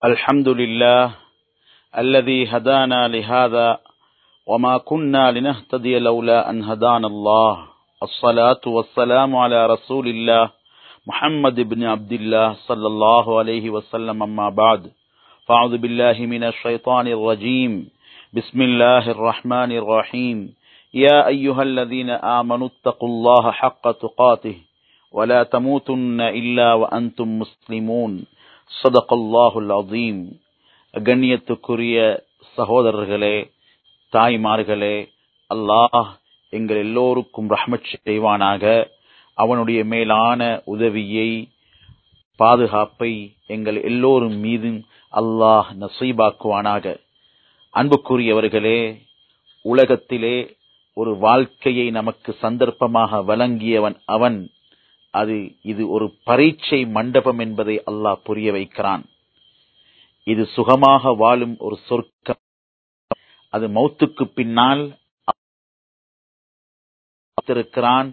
الحمد لله الذي هدانا لهذا وما كنا لنهتدي لولا أن هدانا الله الصلاة والسلام على رسول الله محمد بن عبد الله صلى الله عليه وسلم أما بعد فأعوذ بالله من الشيطان الرجيم بسم الله الرحمن الرحيم يا أيها الذين آمنوا اتقوا الله حق تقاته ولا تموتن إلا وأنتم مسلمون صدق الله العظيم. கண்ணியத்துக்குரிய சகோதரர்களே, தாய்மார்களே, அல்லாஹ் எங்கள் எல்லோருக்கும் ரஹ்மத் செய்வானாக. அவனுடைய மேலான உதவியை, பாதுகாப்பை எங்கள் எல்லோரும் மீதும் அல்லாஹ் நசீபாக்குவானாக. அன்புக்குரியவர்களே, உலகத்திலே ஒரு வாழ்க்கையை நமக்கு சந்தர்ப்பமாக வழங்கியவன் அவன். இது ஒரு பரீட்சை மண்டபம் என்பதை அல்லாஹ் புரிய வைக்கிறான். இது சுகமாக வாழும் ஒரு சொர்க்கம். அது மௌத்துக்கு பின்னால் இருக்கிறான்.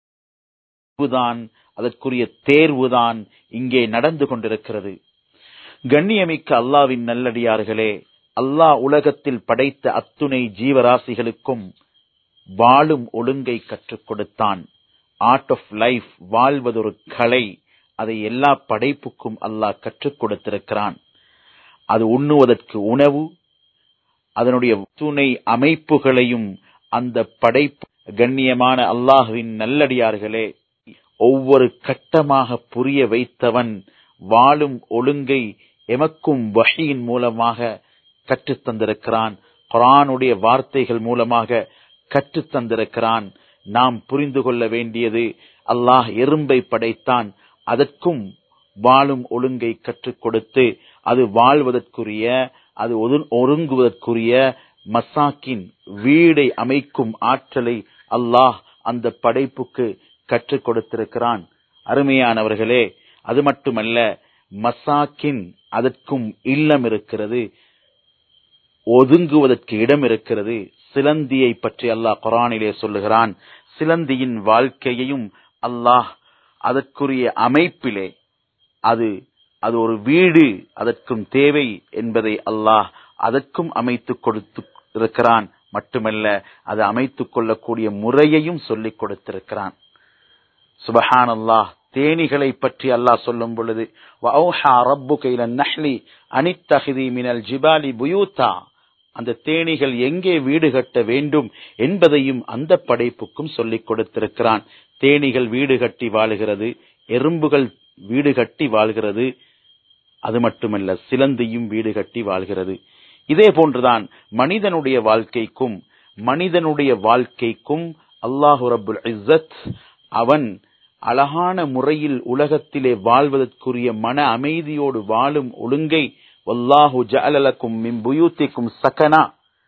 அதற்குரிய தேர்வுதான் இங்கே நடந்து கொண்டிருக்கிறது. கண்ணியமிக்க அல்லாஹ்வின் நல்லடியார்களே, அல்லாஹ் உலகத்தில் படைத்த அத்துணை ஜீவராசிகளுக்கும் வாழும் ஒழுங்கை கற்றுக் கொடுத்தான். ஆர்ட் ஆஃப் லைஃப், வாழ்வதொரு கலை. அதை எல்லா படைப்புக்கும் அல்லாஹ் கற்றுக் கொடுத்திருக்கிறான். அது உண்ணுவதற்கு உணவு, அதனுடைய துணை அமைப்புகளையும் அந்த படைப்பு. கண்ணியமான அல்லாஹ்வின் நல்லடியார்களே, ஒவ்வொரு கட்டமாக புரிய வைத்தவன் வாழும் ஒழுங்கை எமக்கும் வஹீயின் மூலமாக கற்றுத் தந்திருக்கிறான். குர்ஆனுடைய வார்த்தைகள் மூலமாக கற்றுத் தந்திருக்கிறான். நாம் புரிந்து கொள்ள வேண்டியது, அல்லாஹ் எறும்பை படைத்தான், அதற்கும் வாழும் ஒழுங்கை கற்றுக் கொடுத்து அது வாழ்வதற்குரிய, அது ஒருங்குவதற்குரிய மசாக்கின் வீடை அமைக்கும் ஆற்றலை அல்லாஹ் அந்த படைப்புக்கு கற்றுக் கொடுத்திருக்கிறான். அருமையானவர்களே, அது மட்டுமல்ல, மசாக்கின் அதற்கும் இல்லம் இருக்கிறது, ஒதுங்குவதற்கு இடம் இருக்கிறது. சிலந்தியை பற்றி அல்லாஹ் குர்ஆனிலே சொல்லுகிறான். சிலந்தியின் வாழ்க்கையையும் அல்லாஹ் அதற்குரிய அமைப்பிலே, அது ஒரு வீடு அதற்கும் தேவை என்பதை அல்லாஹ் அதற்கும் அமைத்துக் கொடுத்து இருக்கிறான். மட்டுமல்ல, அது அமைத்துக் கொள்ளக்கூடிய முறையையும் சொல்லிக் கொடுத்திருக்கிறான். சுப்ஹானல்லாஹ். தேனிகளை பற்றி அல்லாஹ் சொல்லும் பொழுது, வஅௌஹா ரப்புக இலன் நஹ்லி அனித்தஹிதி மினல் ஜிபாலி புயூதா, அந்த தேனிகள் எங்கே வீடு கட்ட வேண்டும் என்பதையும் அந்த படைப்புக்கும் சொல்லிக் கொடுத்திருக்கிறான். தேனிகள் வீடு கட்டி வாழுகிறது, எறும்புகள் வீடு கட்டி வாழ்கிறது. அது மட்டுமல்ல, சிலந்தியும் வீடு கட்டி வாழ்கிறது. இதே போன்றுதான் மனிதனுடைய வாழ்க்கைக்கும் அல்லாஹு ரப்புல் இஸ்ஸத் அவன் அழகான முறையில் உலகத்திலே வாழ்வதற்குரிய மன அமைதியோடு வாழும் ஒழுங்கை, வல்லாஹு ஜஅல லக்கும் மின் புயூத்திக்கும் சகனா,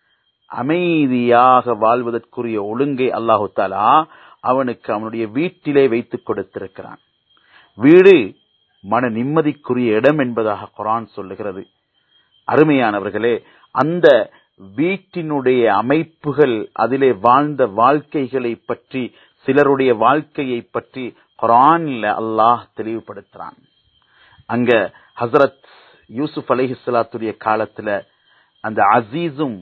அமைதியாக வாழ்வதற்குரிய ஒழுங்கை அல்லாஹு தஆலா அவனுக்கு அவனுடைய வீட்டிலே வைத்துக் கொடுத்திருக்கிறான். வீடு மன நிம்மதிக்குரிய இடம் என்பதாக குர்ஆன் சொல்லுகிறது. அருமையானவர்களே, அந்த வீட்டினுடைய அமைப்புகள், அதிலே வாழ்ந்த வாழ்க்கைகளை பற்றி, சிலருடைய வாழ்க்கையை பற்றி குர்ஆனில் அல்லாஹ் தெளிவுபடுத்துறான். அங்க ஹஜ்ரத் யூசுப் அலைஹிஸ்ஸலாத்துடைய காலத்துல அந்த அசீஸும்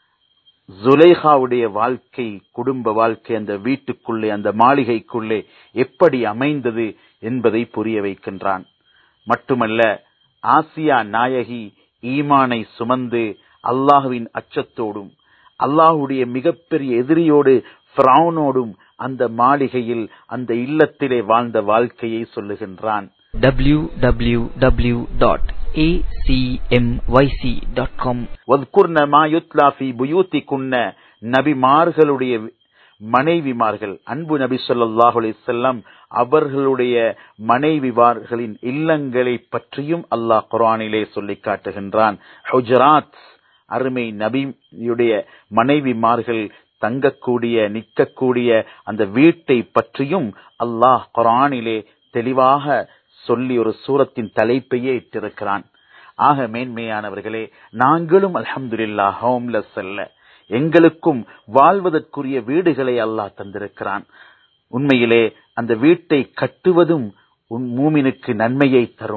ஜுலைஹாவுடைய வாழ்க்கை, குடும்ப வாழ்க்கை, அந்த வீட்டுக்குள்ளே, அந்த மாளிகைக்குள்ளே எப்படி அமைந்தது என்பதை புரிய வைக்கின்றான். மட்டுமல்ல, ஆசியா நாயகி ஈமானை சுமந்து அல்லாஹ்வின் அச்சத்தோடும் அல்லாஹ்வுடைய மிகப்பெரிய எதிரியோடு ஃபிரௌனோடும் அந்த மாளிகையில், அந்த இல்லத்திலே வாழ்ந்த வாழ்க்கையை சொல்லுகின்றான். www.acmyc.com வذ்குர்ன மா யுத்லா ஃபீ புயூத்திகுன்ன, நபிமார்களுடைய மனைவிமார்கள், அன்பு நபி ஸல்லல்லாஹு அலைஹி வஸல்லம் அவர்களுடைய மனைவிமார்களின் இல்லங்களை பற்றியும் அல்லாஹ் குர்ஆனிலே சொல்லி காட்டுகின்றான். ஹுஜராத், அருமை நபியுடைய மனைவிமார்கள் தங்கக்கூடிய, நிற்கக்கூடிய அந்த வீட்டை பற்றியும் அல்லாஹ் குர்ஆனிலே தெளிவாக சொல்லி ஒரு சூரத்தின் தலைப்பையே இட்டிருக்கிறான். ஆக மேன்மையானவர்களே, நாங்களும் அல்ஹம்துலில்லாஹ் ஹோம்லெஸ் அல்ல, எங்களுக்கும் வாழ்வதற்குரிய வீடுகளை அல்லாஹ் தந்திருக்கிறான். உண்மையிலே அந்த வீட்டை கட்டுவதும் மூமினுக்கு நன்மையை தரும்.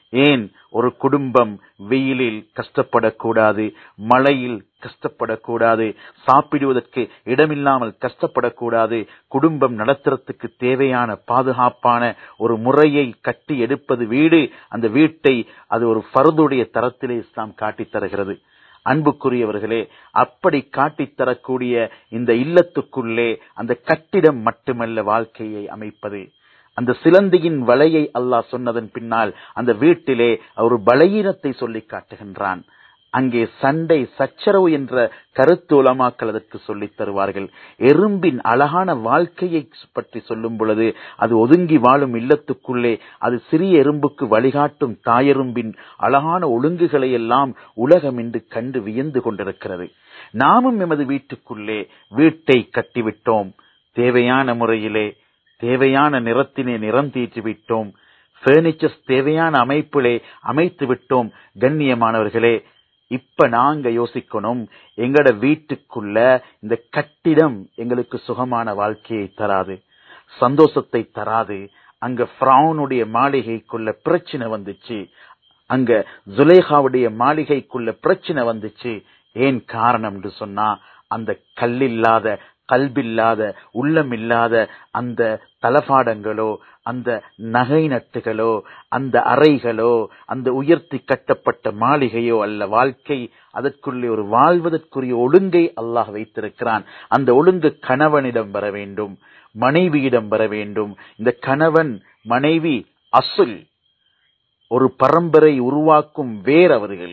ஏன் ஒரு குடும்பம் வெயிலில் கஷ்டப்படக்கூடாது, மழையில் கஷ்டப்படக்கூடாது, சாப்பிடுவதற்கு இடமில்லாமல் கஷ்டப்படக்கூடாது? குடும்பம் நடத்துறதுக்கு தேவையான பாதுகாப்பான ஒரு முறையை கட்டி எடுப்பது வீடு. அந்த வீட்டை அது ஒரு ஃபர்துடைய தரத்திலே இஸ்லாம் காட்டித் தருகிறது. அன்புக்குரியவர்களே, அப்படி காட்டித்தரக்கூடிய இந்த இல்லத்துக்குள்ளே அந்த கட்டிடம் மட்டுமல்ல வாழ்க்கையை அமைப்பது. அந்த சிலந்தியின் வலையை அல்லாஹ் சொன்னதன் பின்னால் அந்த வீட்டிலே ஒரு பலகீனத்தை சொல்லி காட்டுகின்றான். அங்கே சண்டை சச்சரவு என்ற கருத்து உலமாக்கள் அதற்கு சொல்லித் தருவார்கள். எறும்பின் அழகான வாழ்க்கையை பற்றி சொல்லும் பொழுது அது ஒதுங்கி வாழும் இல்லத்துக்குள்ளே அது சிறிய எறும்புக்கு வழிகாட்டும் தாயெறும்பின் அழகான ஒழுங்குகளை எல்லாம் உலகம் இன்று கண்டு வியந்து கொண்டிருக்கிறது. நாமும் எமது வீட்டுக்குள்ளே வீட்டை கட்டிவிட்டோம், தேவையான முறையிலே தேவையான நிறத்தினை நிறம் தீட்டி விட்டோம், பர்னிச்சர்ஸ் தேவையான அமைப்பிலே அமைத்து விட்டோம். கண்ணியமானவர்களே, இப்ப நாங்க யோசிக்கணும், எங்கட வீட்டுக்குள்ள இந்த கட்டிடம் எங்களுக்கு சுகமான வாழ்க்கையை தராது, சந்தோஷத்தை தராது. அங்க ஃபிரௌனுடைய மாளிகைக்குள்ள பிரச்சனை வந்துச்சு, அங்க ஜுலேகாவுடைய மாளிகைக்குள்ள பிரச்சனை வந்துச்சு. ஏன் காரணம் என்று சொன்னா, அந்த கல்லில்லாத கல்பில்லாத உள்ளமில்லாத அந்த தலபாடங்களோ, அந்த நகை நட்டுகளோ, அந்த அறைகளோ, அந்த உயர்த்தி கட்டப்பட்ட மாளிகையோ அல்ல வாழ்க்கை. அதற்குள்ளே ஒரு வாழ்வதற்குரிய ஒழுங்கை அல்லாஹ் வைத்திருக்கிறான். அந்த ஒழுங்கு கணவனிடம் வர வேண்டும், மனைவியிடம் வர வேண்டும். இந்த கணவன் மனைவி அசுல் ஒரு பரம்பரை உருவாக்கும் வேர் அவர்கள்.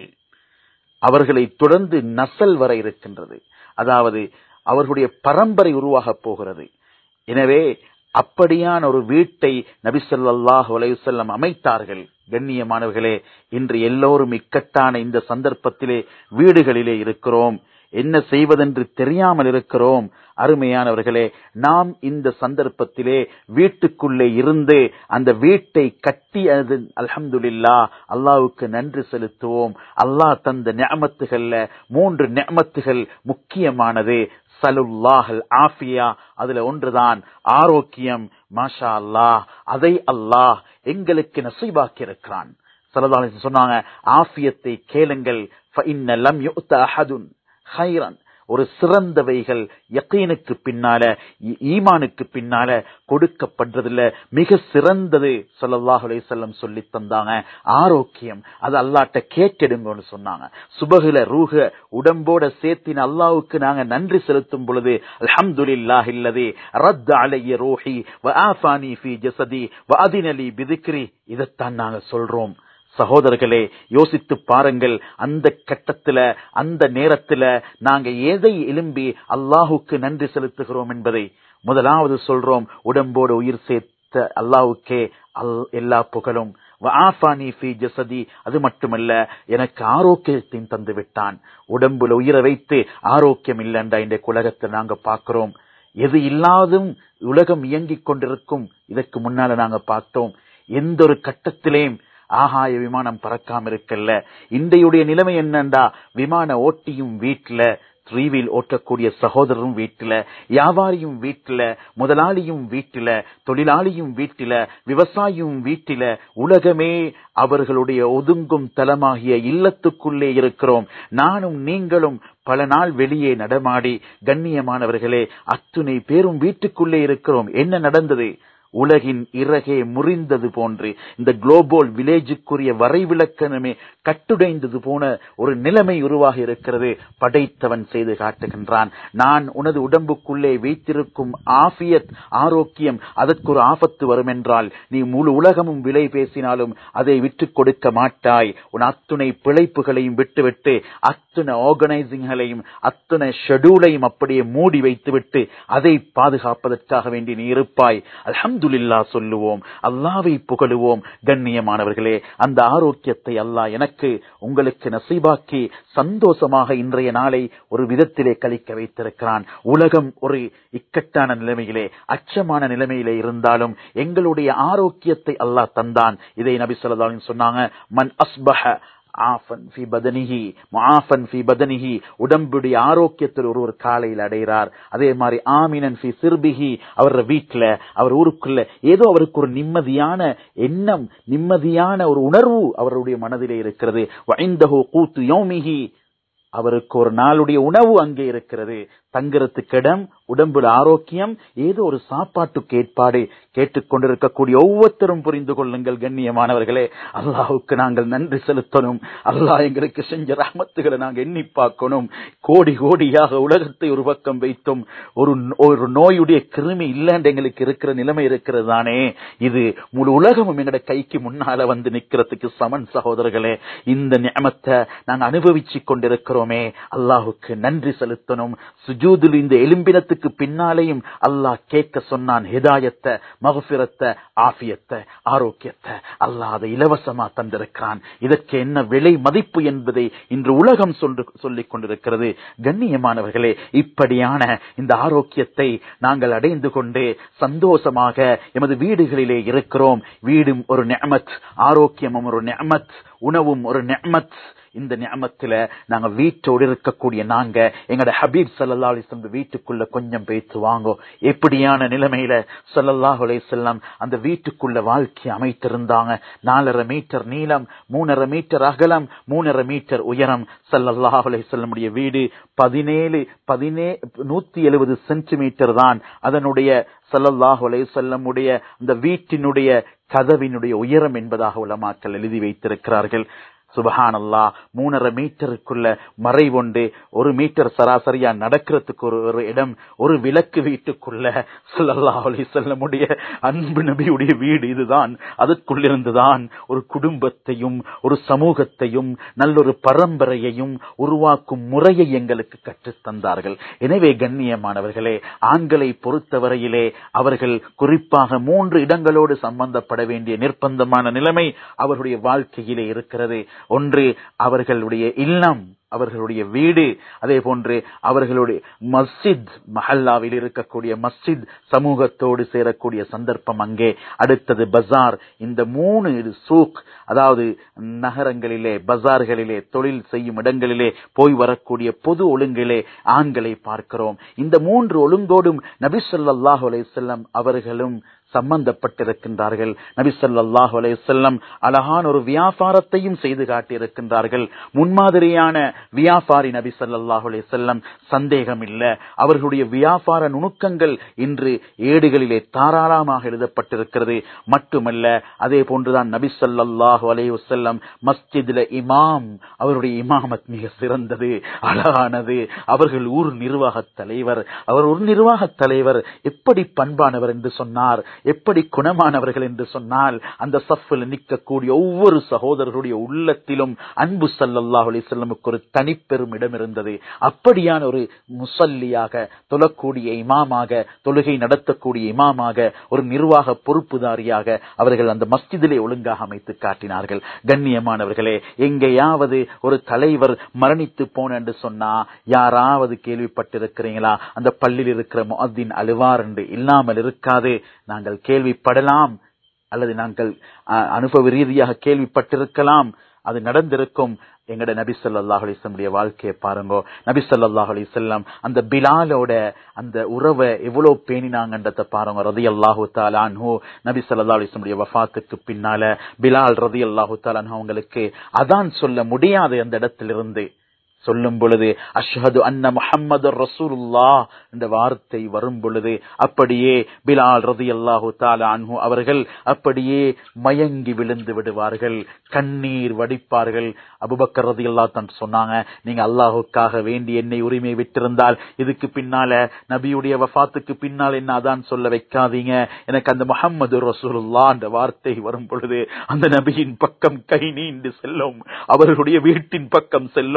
அவர்களை தொடர்ந்து நசல் வர இருக்கின்றது, அதாவது அவர்களுடைய பரம்பரை உருவாக போகிறது. எனவே அப்படியான ஒரு வீட்டை நபி ஸல்லல்லாஹு அலைஹி வஸல்லம் அமைத்தார்கள். கண்ணியமானவர்களே, இன்று எல்லோரும் இக்கட்டான இந்த சந்தர்ப்பத்திலே வீடுகளிலே இருக்கிறோம், என்ன செய்வதென்று தெரியாமல் இருக்கிறோம். அருமையானவர்களே, நாம் இந்த சந்தர்ப்பத்திலே வீட்டுக்குள்ளே இருந்து அந்த வீட்டை கட்டி அல்ஹம்துலில்லாஹ் அல்லாஹ்வுக்கு நன்றி செலுத்துவோம். அல்லாஹ் தந்த நிஅமத்துகள்ல 3 நிஅமத்துகள் முக்கியமானது. சலுல்லாஹல் ஆஃபியா, அதுல ஒன்றுதான் ஆரோக்கியம். மாஷா அல்லாஹ், அதை அல்லாஹ் எங்களுக்கு நசீபாக்கி இருக்கிறான். ஸல்லல்லாஹு அலைஹி வஸல்லம் சொன்னாங்க, ஆஃபியத்தை கேளுங்கள், ஃபஇன்ன லம் யுஅத அஹதுன் கைரன். ஒரு சிறந்தவைகள் யகீனுக்கு பின்னால, ஈமானுக்கு பின்னால கொடுக்கப்படுறதுல மிக சிறந்தது ஸல்லல்லாஹு அலைஹி வஸல்லம் சொல்லி தந்தாங்க ஆரோக்கியம். அது அல்லாஹ்ட்ட கேட்டெடுங்கன்னு சொன்னாங்க. சுபஹுல ரூஹ உடம்போட சேர்த்தின அல்லாஹ்வுக்கு நாங்க நன்றி செலுத்தும் பொழுது, அல்ஹம்துலில்லாஹில்லதி ரத்த அலைய ரூஹி வ ஆஃபானி ஃபீ ஜஸதி வ அதினலி பிதிக்ரி. இதைத்தான் நாங்க சொல்றோம். சகோதரர்களே, யோசித்து பாருங்கள், அந்த கட்டத்துல அந்த நேரத்துல நாங்க எதை எழும்பி அல்லாஹுக்கு நன்றி செலுத்துகிறோம் என்பதை. முதலாவது சொல்றோம், உடம்போடு உயிர் சேர்த்த அல்லாஹுக்கே எல்லா புகழும். வஆஃபானி ஃபீ ஜஸதி, அது மட்டுமல்ல எனக்கு ஆரோக்கியத்தையும் தந்து விட்டான். உடம்புல உயிரை வைத்து ஆரோக்கியம் இல்லைண்டா இந்த உலகத்தை நாங்க பார்க்கிறோம். எது இல்லாதும் உலகம் இயங்கிக் கொண்டிருக்கும். இதற்கு முன்னால நாங்க பார்த்தோம், எந்த ஒரு கட்டத்திலேயும் ஆகாய விமானம் பறக்காம இருக்கல்ல. இன்றையுடைய நிலைமை என்னண்டா, விமான ஓட்டியும் வீட்டுல, 3 வீல் ஓட்டக்கூடிய சகோதரரும் வீட்டுல, வியாபாரியும் வீட்டுல, முதலாளியும் வீட்டுல, தொழிலாளியும் வீட்டுல, விவசாயியும் வீட்டுல, உலகமே அவர்களுடைய ஒதுங்கும் தலமாகிய இல்லத்துக்குள்ளே இருக்கிறோம். நானும் நீங்களும் பல நாள் வெளியே நடமாடி, கண்ணியமானவர்களே, அத்துணை பேரும் வீட்டுக்குள்ளே இருக்கிறோம். என்ன நடந்தது? உலகின் இறகே முறிந்தது போன்று இந்த குளோபல் வில்லேஜுக்குரிய வரைவிலக்கணமே கட்டுடைந்தது போன ஒரு நிலைமை உருவாகி இருக்கிறது. படைத்தவன் செய்து காட்டுகின்றான், நான் உனது உடம்புக்குள்ளே வைத்திருக்கும் ஆஃபியத் ஆரோக்கியம், அதற்கு ஒரு ஆபத்து வரும் என்றால் நீ முழு உலகமும் விலை பேசினாலும் அதை விட்டுக் கொடுக்க மாட்டாய். உன் அத்துணை பிழைப்புகளையும் விட்டுவிட்டு, அத்துணை ஆர்கனைசிங்களையும் அத்துணை ஷெட்யூலையும் அப்படியே மூடி வைத்துவிட்டு அதை பாதுகாப்பதற்காக வேண்டி நீ இருப்பாய். அல்ஹம்துலில்லாஹ் சொல்லுவோம், அல்லாஹ்வை புகழுவோம். கண்ணியமானவர்களே, அந்த ஆரோக்கியத்தை அல்லாஹ் எனக்கு உங்களுக்கு நசீபாக்கி சந்தோஷமாக இன்றைய நாளை ஒரு விதத்திலே கழிக்க வைத்திருக்கிறான். உலகம் ஒரு இக்கட்டான நிலைமையிலே, அச்சமான நிலைமையிலே இருந்தாலும் எங்களுடைய ஆரோக்கியத்தை அல்லாஹ் தந்தான். இதை நபி ஸல்லல்லாஹு அலைஹி வஸல்லம் சொன்னாங்க, மன் அஸ்பஹ ஆஃபன் ஃபி பதனிஹி முஆஃபன் ஃபி பதனிஹி, உடம்புடைய ஆரோக்கியத்தில் ஒருவர் காலையில் அடைகிறார். அதே மாதிரி ஆமினன் ஃபி சிர்பிஹி, அவர வீட்டுல அவர் ஊருக்குள்ள ஏதோ அவருக்கு ஒரு நிம்மதியான எண்ணம், நிம்மதியான ஒரு உணர்வு அவருடைய மனதிலே இருக்கிறது. வஇந்தஹு கூத்து யௌமிஹி, அவருக்கு ஒரு நாளுடைய உணவு அங்கே இருக்கிறது, தங்குறதுக்கு இடம், உடம்புல ஆரோக்கியம், ஏதோ ஒரு சாப்பாட்டுக்கு ஏற்பாடு. கேட்டுக்கொண்டிருக்கக்கூடிய ஒவ்வொருத்தரும் புரிந்து கொள்ளுங்கள் கண்ணியமானவர்களே, அல்லாஹ்வுக்கு நாங்கள் நன்றி செலுத்தணும். அல்லாஹ் எங்களுக்கு செஞ்ச ரஹ்மத்துகளை நாங்கள் எண்ணி பார்க்கணும். கோடி கோடியாக உலகத்தை ஒரு பக்கம் வைத்தும் ஒரு நோயுடைய கிருமி இல்லைன்னு எங்களுக்கு இருக்கிற நிலைமை இருக்கிறது தானே, இது முழு உலகமும் எங்கட கைக்கு முன்னால வந்து நிக்கிறதுக்கு சமன் சகோதரர்களே. இந்த நியமத்தை நாங்கள் அனுபவிச்சு கொண்டிருக்கிறோமே, அல்லாஹ்வுக்கு நன்றி செலுத்தணும். சுஜூதில் இந்த எலும்பினத்துக்கு பின்னாலேயும் அல்லாஹ் கேட்க சொன்னான் ஹிதாயத்தை, மக்ஃபிரத்தை, ஆஃபியத்தை, ஆரோக்கியத்தை. அல்லாஹ் அதை இலவசமா தந்திருக்கிறான். இதற்கு என்ன விலை மதிப்பு என்பதை இன்று உலகம் சொல்லிக் கொண்டிருக்கிறது. கண்ணியமானவர்களே, இப்படியான இந்த ஆரோக்கியத்தை நாங்கள் அடைந்து கொண்டு சந்தோஷமாக எமது வீடுகளிலே இருக்கிறோம். வீடும் ஒரு நிஅமத், ஆரோக்கியமும் ஒரு நிஅமத், உணவும் ஒரு நிஅமத். இந்த நிஅமத்தில நாங்க வீட்டோடு இருக்கக்கூடிய நாங்க எங்கட ஹபீப் ஸல்லல்லாஹு அலைஹி வஸல்லம் வீட்டுக்குள்ள கொஞ்சம் பேத்து வாங்கோ. எப்படியான நிலைமையில ஸல்லல்லாஹு அலைஹி வஸல்லம் அந்த வீட்டுக்குள்ள வாழ்க்கை அமைத்திருந்தாங்க. 4.5 மீட்டர் நீளம், 3.5 மீட்டர் அகலம், 3.5 மீட்டர் உயரம். ஸல்லல்லாஹு அலைஹி வஸல்லம் உடைய வீடு 170 சென்டிமீட்டர் தான் அதனுடைய ஸல்லல்லாஹு அலைஹி வஸல்லம் உடைய அந்த வீட்டினுடைய கதவினுடைய உயரம் என்பதாக உலமாக்கள் எழுதி வைத்திருக்கிறார்கள். சுபஹானல்லாஹ், 3.5 மீட்டருக்குள்ள மறைவுண்டு, 1 மீட்டர் சராசரியா நடக்கிறதுக்கு ஒரு இடம், ஒரு விளக்கு வீட்டுக்குள்ள ஸல்லல்லாஹு அலைஹி வஸல்லம் உடைய அன்பு நபியுடைய வீடு இதுதான். அதற்குள்ளிருந்துதான் ஒரு குடும்பத்தையும் ஒரு சமூகத்தையும் நல்லொரு பரம்பரையையும் உருவாக்கும் முறையை எங்களுக்கு கற்றுத் தந்தார்கள். எனவே கண்ணியமானவர்களே, ஆண்களை பொறுத்தவரையிலே அவர்கள் குறிப்பாக 3 இடங்களோடு சம்பந்தப்பட வேண்டிய நிர்பந்தமான நிலைமை அவர்களுடைய வாழ்க்கையிலே இருக்கிறது. ஒன்று அவர்களுடைய இல்லம், அவர்களுடைய வீடு, அதே போன்று அவர்களுடைய மஸ்ஜித், மஹல்லாவில் இருக்கக்கூடிய மஸ்ஜித், சமூகத்தோடு சேரக்கூடிய சந்தர்ப்பம் அங்கே. அடுத்தது பஜார். இந்த 3 சூக், அதாவது நகரங்களிலே, பஜார்களிலே, தொழில் செய்யும் இடங்களிலே போய் வரக்கூடிய பொது ஒழுங்கிலே ஆண்களை பார்க்கிறோம். இந்த 3 ஒழுங்கோடும் நபி ஸல்லல்லாஹு அலைஹி வஸல்லம் அவர்களும் சம்பந்தப்பட்டிருக்கின்றார்கள். நபி ஸல்லல்லாஹு அலைஹி வஸல்லம் அழகான ஒரு வியாபாரத்தையும் செய்து காட்டியிருக்கின்றார்கள். முன்மாதிரியான வியாபாரி நபி ஸல்லல்லாஹு அலைஹி வஸல்லம், சந்தேகம் இல்ல. அவர்களுடைய வியாபார நுணுக்கங்கள் இன்று ஏடுகளிலே தாராளமாக எழுதப்பட்டிருக்கிறது. மட்டுமல்ல, அதே போன்றுதான் நபி ஸல்லல்லாஹு அலைஹி வஸல்லம் மஸ்ஜிதில இமாம், அவருடைய இமாமத் மிக சிறந்தது, அழகானது. அவர்கள் ஊர் நிர்வாகத் தலைவர். அவர் ஒரு நிர்வாகத் தலைவர் எப்படி பண்பானவர் என்று சொன்னார், எப்படி குணமானவர்கள் என்று சொன்னால், அந்த சஃப்ல நிற்கக்கூடிய ஒவ்வொரு சகோதரர்களுடைய உள்ளத்திலும் அன்பு ஸல்லல்லாஹு அலைஹி வஸல்லமுக்கு ஒரு தனிப்பெரும் இடம் இருந்தது. அப்படியான ஒரு முஸல்லியாக, தொழக்கூடிய இமாமாக, தொழுகை நடத்தக்கூடிய இமாமாக, ஒரு நிர்வாக பொறுப்புதாரியாக அவர்கள் அந்த மஸ்ஜிதிலே ஒழுங்காக அமைத்து காட்டினார்கள். கண்ணியமானவர்களே, எங்கேயாவது ஒரு தலைவர் மரணித்து போன என்று சொன்னா யாராவது கேள்விப்பட்டிருக்கிறீங்களா? அந்த பள்ளியில் இருக்கிற முஅத்தின் அழுவார் என்று இல்லாமல் இருக்காது. நாங்கள் கேள்விப்படலாம், அல்லது நாங்கள் அனுபவ ரீதியாக கேள்விப்பட்டிருக்கலாம், அது நடந்திருக்கும். எங்கட நபி ஸல்லல்லாஹு அலைஹி வஸல்லம் வாழ்க்கையை பாருங்க. நபி ஸல்லல்லாஹு அலைஹி வஸல்லம் அந்த பிலாலோட அந்த உறவை எவ்வளவு பேணினாங்கன்றத பாருங்க. ரலியல்லாஹு தஆலா அன்ஹு, நபி ஸல்லல்லாஹு அலைஹி வஸல்லம் வஃபாத்துக்கு பின்னால பிலால் ரலியல்லாஹு தஆலா அன்ஹு அவங்களுக்கு அதான் சொல்ல முடியாத அந்த இடத்திலிருந்து சொல்லும் பொழுது அஷ்ஹது அன்ன முஹம்மதுர் ரசூலுல்லாஹ் என்ற வார்த்தை வரும் பொழுது அப்படியே பிலால் ரலியல்லாஹு தஆலா அன்ஹு அவர்கள் அப்படியே மயங்கி விழுந்து விடுவார்கள், கண்ணீர் வடிப்பார்கள். அபூபக்கர் ரலியல்லாஹு தஆலா சொன்னாங்க, நீங்க அல்லாஹ்வுக்காக வேண்டி என்னை உரிமை விட்டிருந்தால் இதுக்கு பின்னால நபியுடைய வஃபாத்துக்கு பின்னால் என்ன அதான் சொல்ல வைக்காதீங்க. எனக்கு அந்த முஹம்மது ரசூலுல்லாஹ் என்ற வார்த்தை வரும் பொழுது அந்த நபியின் பக்கம் கை நீண்டு செல்லும், அவர்களுடைய வீட்டின் பக்கம் செல்லும்.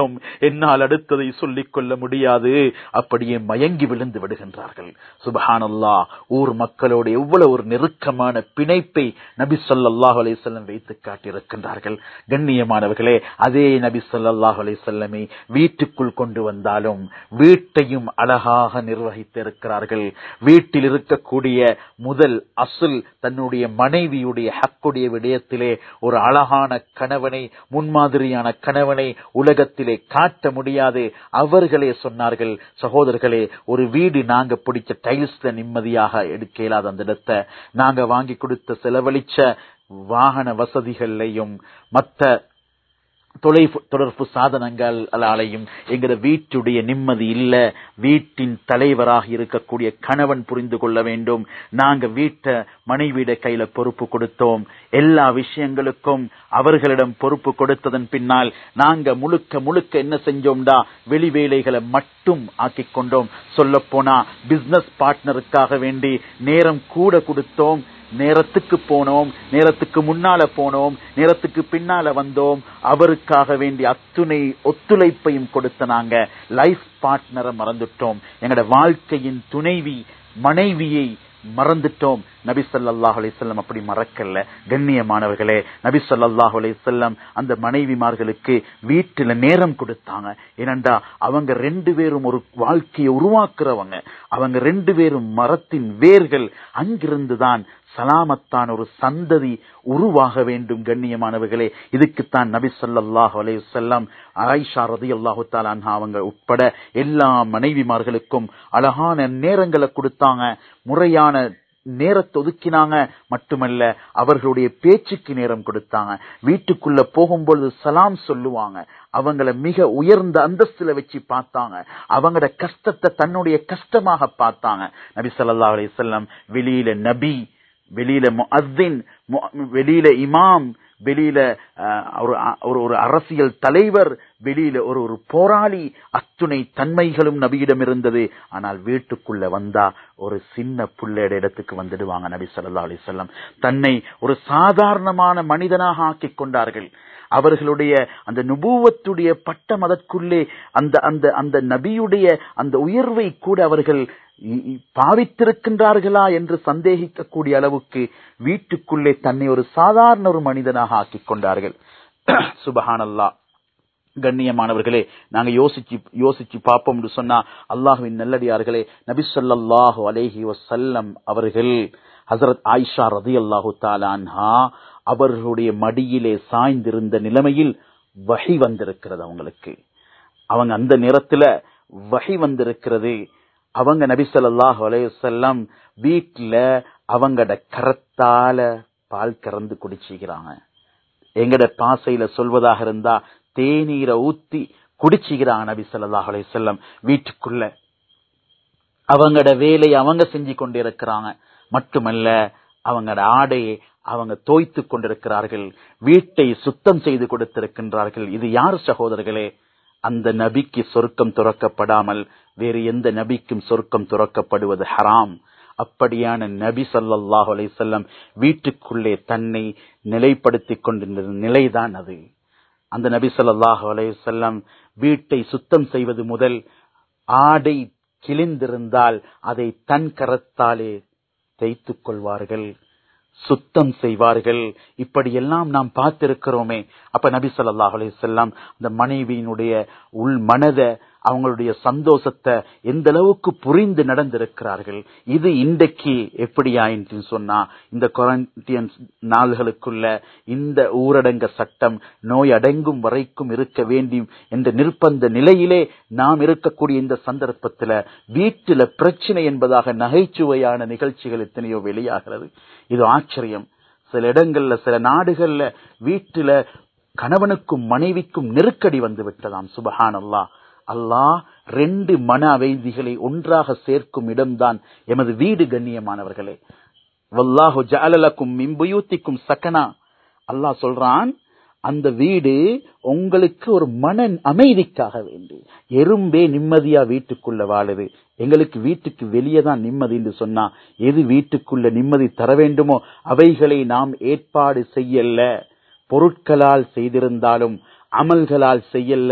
என்னால் அடுத்ததை சொல்லிக் கொள்ள முடியாது, அப்படியே மயங்கி விழுந்து விடுகின்றார்கள். சுப்ஹானல்லாஹ், ஊர் மக்களோடு எவ்வளவு ஒரு நெருக்கமான பிணைப்பை நபி ஸல்லல்லாஹு அலைஹி வஸல்லம் வைத்து காட்டியிருக்கின்றார்கள். கண்ணியமானவர்களே, அதே நபி ஸல்லல்லாஹு அலைஹி வஸல்லமை வீட்டுக்குள் கொண்டு வந்தாலும் வீட்டையும் அழகாக நிர்வகித்திருக்கிறார்கள். வீட்டில் இருக்கக்கூடிய முதல் அசுல் தன்னுடைய மனைவியுடைய ஹக்குடைய விடயத்திலே ஒரு அழகான கணவனை, முன்மாதிரியான கணவனை உலகத்திலே காட்ட முடியாது. அவர்களே சொன்னார்கள், சகோதரர்களே, ஒரு வீடு நாங்க பிடிச்ச டைல்ஸ்ல நிம்மதியாக எடுக்க இயலாத அந்த இடத்தை நாங்க வாங்கி கொடுத்த செலவழிச்ச வாகன வசதிகளையும் மற்ற தொடர்பு சாதனங்களாலையும் எங்கட வீட்டுடைய நிம்மதி இல்ல. வீட்டின் தலைவராக இருக்கக்கூடிய கணவன் புரிந்து கொள்ள வேண்டும், நாங்க வீட்டை மனைவியிட கையில பொறுப்பு கொடுத்தோம். எல்லா விஷயங்களுக்கும் அவர்களிடம் பொறுப்பு கொடுத்ததன் பின்னால் நாங்க முழுக்க என்ன செஞ்சோம்டா, வெளி வேலைகளை மட்டும் ஆக்கிக் கொண்டோம். சொல்ல போனா பிசினஸ் பார்ட்னருக்காக வேண்டி நேரம் கூட கொடுத்தோம். நேரத்துக்கு போனோம், நேரத்துக்கு முன்னால போனோம், நேரத்துக்கு பின்னால வந்தோம். அவருக்காக வேண்டி அத்துணை ஒத்துழைப்பையும் கொடுத்த நாங்க லைஃப் பார்ட்னரை மறந்துட்டோம். எங்கட வாழ்க்கையின் துணைவி மனைவியை மறந்துட்டோம். நபி ஸல்லல்லாஹு அலைஹி வஸல்லம் அப்படி மறக்கல. கண்ணியமானவர்களே, நபி ஸல்லல்லாஹு அலைஹி வஸல்லம் அந்த மனைவிமார்களுக்கு வீட்டுல நேரம் கொடுத்தாங்க. ஏனண்டா அவங்க 2 பேரும் ஒரு வாழ்க்கையை உருவாக்குறவங்க. அவங்க 2 பேரும் மரத்தின் வேர்கள். அங்கிருந்துதான் சலாமத்தான் ஒரு சந்ததி உருவாக வேண்டும். கண்ணியமானவர்களே, இதுக்குத்தான் நபி ஸல்லல்லாஹு அலைஹி வஸல்லம் ஆயிஷா ரலியல்லாஹு தஆலா அன்ஹா அவங்க உட்பட எல்லா மனைவிமார்களுக்கும் அழகான நேரங்களை கொடுத்தாங்க, முறையான நேரத்தை ஒதுக்கினாங்க. மட்டுமல்ல, அவர்களுடைய பேச்சுக்கு நேரம் கொடுத்தாங்க. வீட்டுக்குள்ள போகும்பொழுது சலாம் சொல்லுவாங்க. அவங்கள மிக உயர்ந்த அந்தஸ்துல வச்சு பார்த்தாங்க. அவங்களோட கஷ்டத்தை தன்னுடைய கஷ்டமாக பார்த்தாங்க. நபி ஸல்லல்லாஹு அலைஹி வஸல்லம் வெளியில நபி, வெளியில முஅத்தின், வெளியில இமாம், வெளியில ஒரு அரசியல் தலைவர், வெளியில ஒரு போராளி, அத்துணை தன்மைகளும் நபியிடம் இருந்தது. ஆனால் வீட்டுக்குள்ள வந்தா ஒரு சின்ன புள்ளையோட இடத்துக்கு வந்துடுவாங்க. நபி ஸல்லல்லாஹு அலைஹி வஸல்லம் தன்னை ஒரு சாதாரணமான மனிதனாக ஆக்கிக் கொண்டார்கள். அவர்களுடைய அந்த நுபுவத்துடைய பட்டம் அதற்குள்ளே அந்த நபியுடைய அந்த உயர்வை கூட அவர்கள் பாவித்திருக்கின்றார்களா என்று சந்தேகிக்கக்கூடிய அளவுக்கு வீட்டுக்குள்ளே தன்னை ஒரு சாதாரண ஒரு மனிதனாக ஆக்கிக் கொண்டார்கள். சுப்ஹானல்லாஹ். கண்ணியமானவர்களே, நாங்க யோசிச்சு பார்ப்போம் என்று சொன்னா, அல்லாஹ்வின் நல்லடியார்களே, நபி ஸல்லல்லாஹு அலைஹி வஸல்லம் அவர்கள் ஹஜ்ரத் ஆயிஷா ரலியல்லாஹு தஆலா அன்ஹா அவர்களுடைய மடியிலே சாய்ந்திருந்த நிலைமையில் வஹி வந்திருக்கிறது அவங்களுக்கு. அவங்க அந்த நேரத்துல வஹி வந்திருக்கிறது. அவங்க நபி ஸல்லல்லாஹு அலைஹி வஸல்லம் வீட்டுல அவங்கட கரத்தால பால் கறந்து குடிச்சுக்கிறாங்க. எங்கட பாசையில சொல்வதாக இருந்தா தேநீரை ஊத்தி குடிச்சுக்கிறாங்க நபி ஸல்லல்லாஹு அலைஹி வஸல்லம் வீட்டுக்குள்ள. அவங்கட வேலையை அவங்க செஞ்சு கொண்டிருக்கிறாங்க. மட்டுமல்ல, அவங்கட ஆடையை அவங்க தோய்த்து கொண்டிருக்கிறார்கள். வீட்டை சுத்தம் செய்து கொடுத்திருக்கின்றார்கள். இது யார் சகோதரர்களே? அந்த நபிக்கு சொர்க்கம் துறக்கப்படாமல் வேறு எந்த நபிக்கும் சொர்க்கம் துறக்கப்படுவது ஹராம். அப்படியான நபி ஸல்லல்லாஹு அலைஹி வஸல்லம் வீட்டுக்குள்ளே தன்னை நிலைப்படுத்திக் கொண்டிருந்த நிலைதான் அது. அந்த நபி ஸல்லல்லாஹு அலைஹி வஸல்லம் வீட்டை சுத்தம் செய்வது முதல், ஆடை கிழிந்திருந்தால் அதை தன் கரத்தாலே தேய்த்துக் கொள்வார்கள், சுத்தம் செய்வார்கள். இப்படியெல்லாம் நாம் பார்த்திருக்கிறோமே. அப்ப நபி ஸல்லல்லாஹு அலைஹி வஸல்லம் அந்த மனைவியினுடைய உள் மனத, அவங்களுடைய சந்தோஷத்தை எந்த அளவுக்கு புரிந்து நடந்திருக்கிறார்கள். இது இன்றைக்கு எப்படி ஆயின்னு சொன்னா, இந்த குவாரண்டைன் நாள்களுக்குள்ள இந்த ஊரடங்கு சட்டம் நோய் அடங்கும் வரைக்கும் இருக்க வேண்டும் என்ற நிர்பந்த நிலையிலே நாம் இருக்கக்கூடிய இந்த சந்தர்ப்பத்தில் வீட்டில பிரச்சனை என்பதாக நகைச்சுவையான நிகழ்ச்சிகள் எத்தனையோ வெளியாகிறது. இது ஆச்சரியம். சில இடங்கள்ல, சில நாடுகள்ல வீட்டில கணவனுக்கும் மனைவிக்கும் நெருக்கடி வந்து விட்டதாம். சுப்ஹானல்லாஹ். அல்லாஹ் 2 மன அமைதிகளை ஒன்றாக சேர்க்கும் இடம்தான் எமது வீடு. கண்ணியமானவர்களே, வல்லாஹு ஜஅல லக்கும் மின் புயூத்திக்கும் சகனா. அல்லாஹ் சொல்றான், அந்த வீடு உங்களுக்கு ஒரு மன அமைதிக்காக வேண்டி. எறும்பே நிம்மதியா வீட்டுக்குள்ள வாழுது, எங்களுக்கு வீட்டுக்கு வெளியே தான் நிம்மதி என்று சொன்னா, எது வீட்டுக்குள்ள நிம்மதி தர வேண்டுமோ அவைகளை நாம் ஏற்பாடு செய்யல. பொருட்களால் செய்திருந்தாலும் அமல்களால் செய்யல.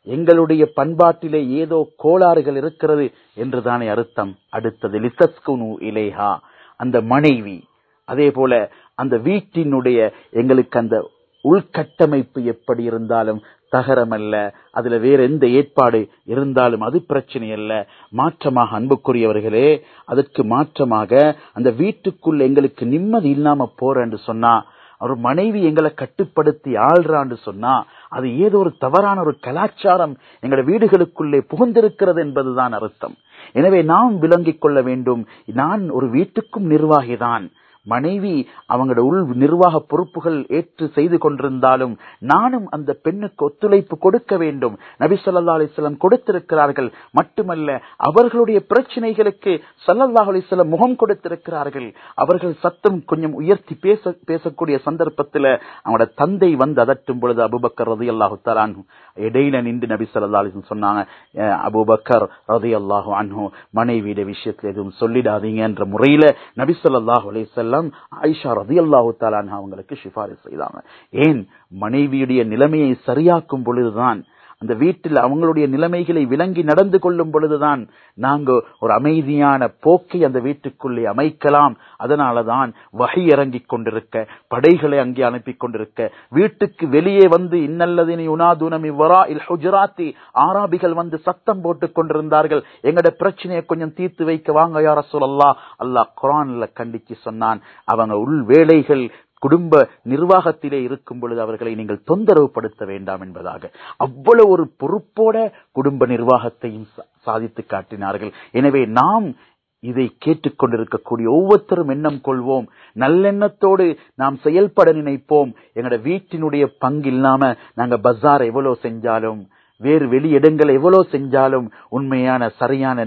எங்களுடைய பண்பாட்டிலே ஏதோ கோளாறுகள் இருக்கிறது என்றுதானே அர்த்தம். அடுத்தது லிதஸ்குனு இலைஹா, அந்த மனைவி, அதே போல அந்த வீட்டினுடைய எங்களுக்கு அந்த உள்கட்டமைப்பு எப்படி இருந்தாலும் தகரமல்ல, அதுல வேற எந்த ஏற்பாடு இருந்தாலும் அது பிரச்சனை அல்ல. மாற்றமாக அன்புக்குரியவர்களே, அதற்கு மாற்றமாக அந்த வீட்டுக்குள்ள எங்களுக்கு நிம்மதி இல்லாம போறேன்னு சொன்னா, ஒரு மனைவி எங்களை கட்டுப்படுத்தி ஆள்றான்னு சொன்னா, அது ஏதோ ஒரு தவறான ஒரு கலாச்சாரம் எங்களோட வீடுகளுக்குள்ளே புகுந்திருக்கிறது என்பதுதான் அர்த்தம். எனவே நாம் விளங்கிக் கொள்ள வேண்டும், நான் ஒரு வீட்டுக்கும் நிர்வாகிதான். மனைவி அவங்களோட உள் நிர்வாக பொறுப்புகள் ஏற்று செய்து கொண்டிருந்தாலும் நானும் அந்த பெண்ணுக்கு ஒத்துழைப்பு கொடுக்க வேண்டும். நபி ஸல்லல்லாஹு அலைஹி வஸல்லம் கொடுத்திருக்கிறார்கள். மட்டுமல்ல, அவர்களுடைய பிரச்சனைகளுக்கு ஸல்லல்லாஹு அலைஹி வஸல்லம் முகம் கொடுத்திருக்கிறார்கள். அவர்கள் சத்தம் கொஞ்சம் உயர்த்தி பேசக்கூடிய சந்தர்ப்பத்தில் அவங்களோட தந்தை வந்து அதட்டும் பொழுது அபூபக்கர் ரலியல்லாஹு தஆலா அன்ஹு இடையில நின்று நபி ஸல்லல்லாஹு அலைஹி வஸல்லம் சொன்னாங்க, அபூபக்கர் ரலியல்லாஹு அன்ஹு மனைவியுடைய விஷயத்தில் எதுவும் சொல்லிடாதீங்க என்ற முறையில நபி ஸல்லல்லாஹு அலைஹி வஸல்லம் ஆயிஷா ரலியல்லாஹு தஆலா அன்ஹா அவங்களுக்கு சிபாரிசு செய்தாங்க. ஏன்? மனைவியுடைய நிலைமையை சரியாக்கும் பொழுதுதான், அந்த வீட்டில் அவங்களுடைய நிலைமைகளை விளங்கி நடந்து கொள்ளும் பொழுதுதான் நாங்க ஒரு அமைதியான போக்கை அந்த வீட்டுக்குள்ளே அமைக்கலாம். அதனாலதான் வஹி இறங்கிக் கொண்டிருக்க, படைகளை அங்கே அனுப்பி கொண்டிருக்க, வீட்டுக்கு வெளியே வந்து இன்னல்லதீன யுனாதுன மின் வராஇல் ஹுஜராத்தி, ஆராபிகள் வந்து சத்தம் போட்டுக் கொண்டிருந்தார்கள், எங்கட பிரச்சனையை கொஞ்சம் தீர்த்து வைக்க வாங்க யா ரசூலல்லாஹ். அல்லாஹ் குர்ஆன்ல கண்டிச்சு சொன்னான், அவங்க உள் வேலைகள் குடும்ப நிர்வாகத்திலே இருக்கும் பொழுது அவர்களை நீங்கள் தொந்தரவு படுத்த வேண்டாம் என்பதாக. அவ்வளவு ஒரு பொறுப்போட குடும்ப நிர்வாகத்தையும் சாதித்து காட்டினார்கள். எனவே நாம் இதை கேட்டுக்கொண்டிருக்கக்கூடிய ஒவ்வொருத்தரும் எண்ணம் கொள்வோம், நல்லெண்ணத்தோடு நாம் செயல்பட நினைப்போம். எங்களோட வீட்டினுடைய பங்கு இல்லாம நாங்க பஜார் எவ்வளவு செஞ்சாலும், வேறு வெளியிடங்கள் எவ்வளவு செஞ்சாலும் உண்மையான சரியான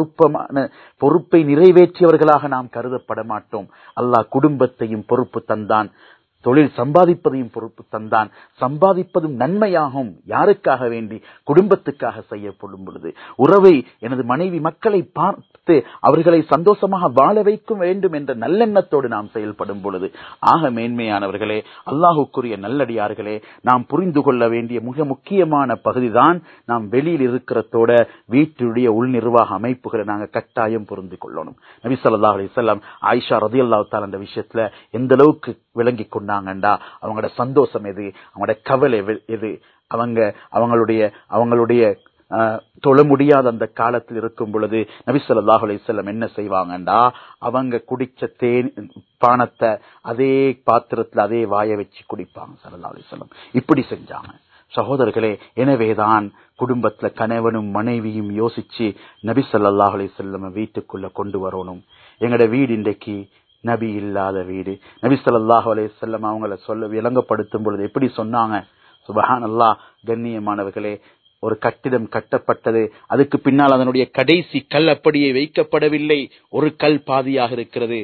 பொறுப்பை நிறைவேற்றியவர்களாக நாம் கருதப்பட மாட்டோம். அல்லாஹ் குடும்பத்தையும் பொறுப்பு தந்தான், தொழில் சம்பாதிப்பதையும் பொறுப்பு தந்தான். சம்பாதிப்பதும் நன்மையாகும். யாருக்காக வேண்டி? குடும்பத்துக்காக செய்யப்படும் பொழுது, உறவை, எனது மனைவி மக்களை பார்த்து அவர்களை சந்தோஷமாக வாழ வைக்க வேண்டும் என்ற நல்லெண்ணத்தோடு நாம் செயல்படும் பொழுது, ஆக மேன்மையானவர்களே, அல்லாஹுக்குரிய நல்லடியார்களே, நாம் புரிந்து கொள்ள வேண்டிய மிக முக்கியமான பகுதிதான், நாம் வெளியில் இருக்கிறதோட வீட்டுடைய உள் நிர்வாக அமைப்புகளை நாங்கள் கட்டாயம் புரிந்து கொள்ளணும். நபி ஸல்லல்லாஹு அலைஹி வஸல்லம் ஆயிஷா ரலியல்லாஹு தஆலா அந்த விஷயத்துல எந்த அளவுக்கு விளங்கி கொண்டாங்கண்டா, அவங்களோட சந்தோஷம் எது, அவங்களோட கவலை எது, அவங்களுடைய தொழ முடியாத அந்த காலத்தில் இருக்கும் பொழுது நபி ஸல்லல்லாஹு அலைஹி வஸல்லம் என்ன செய்வாங்கண்டா, அவங்க குடிச்ச தேன் பானத்தை அதே பாத்திரத்துல அதே வாய வச்சு குடிப்பாங்க ஸல்லல்லாஹு அலைஹி வஸல்லம். இப்படி செஞ்சாங்க சகோதரர்களே. எனவேதான் குடும்பத்துல கணவனும் மனைவியும் யோசிச்சு நபி ஸல்லல்லாஹு அலைஹி வஸல்லம் வீட்டுக்குள்ள கொண்டு வரணும். எங்கட வீடு இன்றைக்கு நபி இல்லாத வீடு. நபி ஸல்லல்லாஹு அலைஹி வஸல்லம் அவங்கள விளங்கப்படுத்தும் பொழுது எப்படி சொன்னாங்க? சுப்ஹானல்லாஹ். கண்ணியமானவர்களே, ஒரு கட்டிடம் கட்டப்பட்டது, அதுக்கு பின்னால் அதனுடைய கடைசி கல் அப்படியே வைக்கப்படவில்லை, ஒரு கல் பாதியாக இருக்கிறது.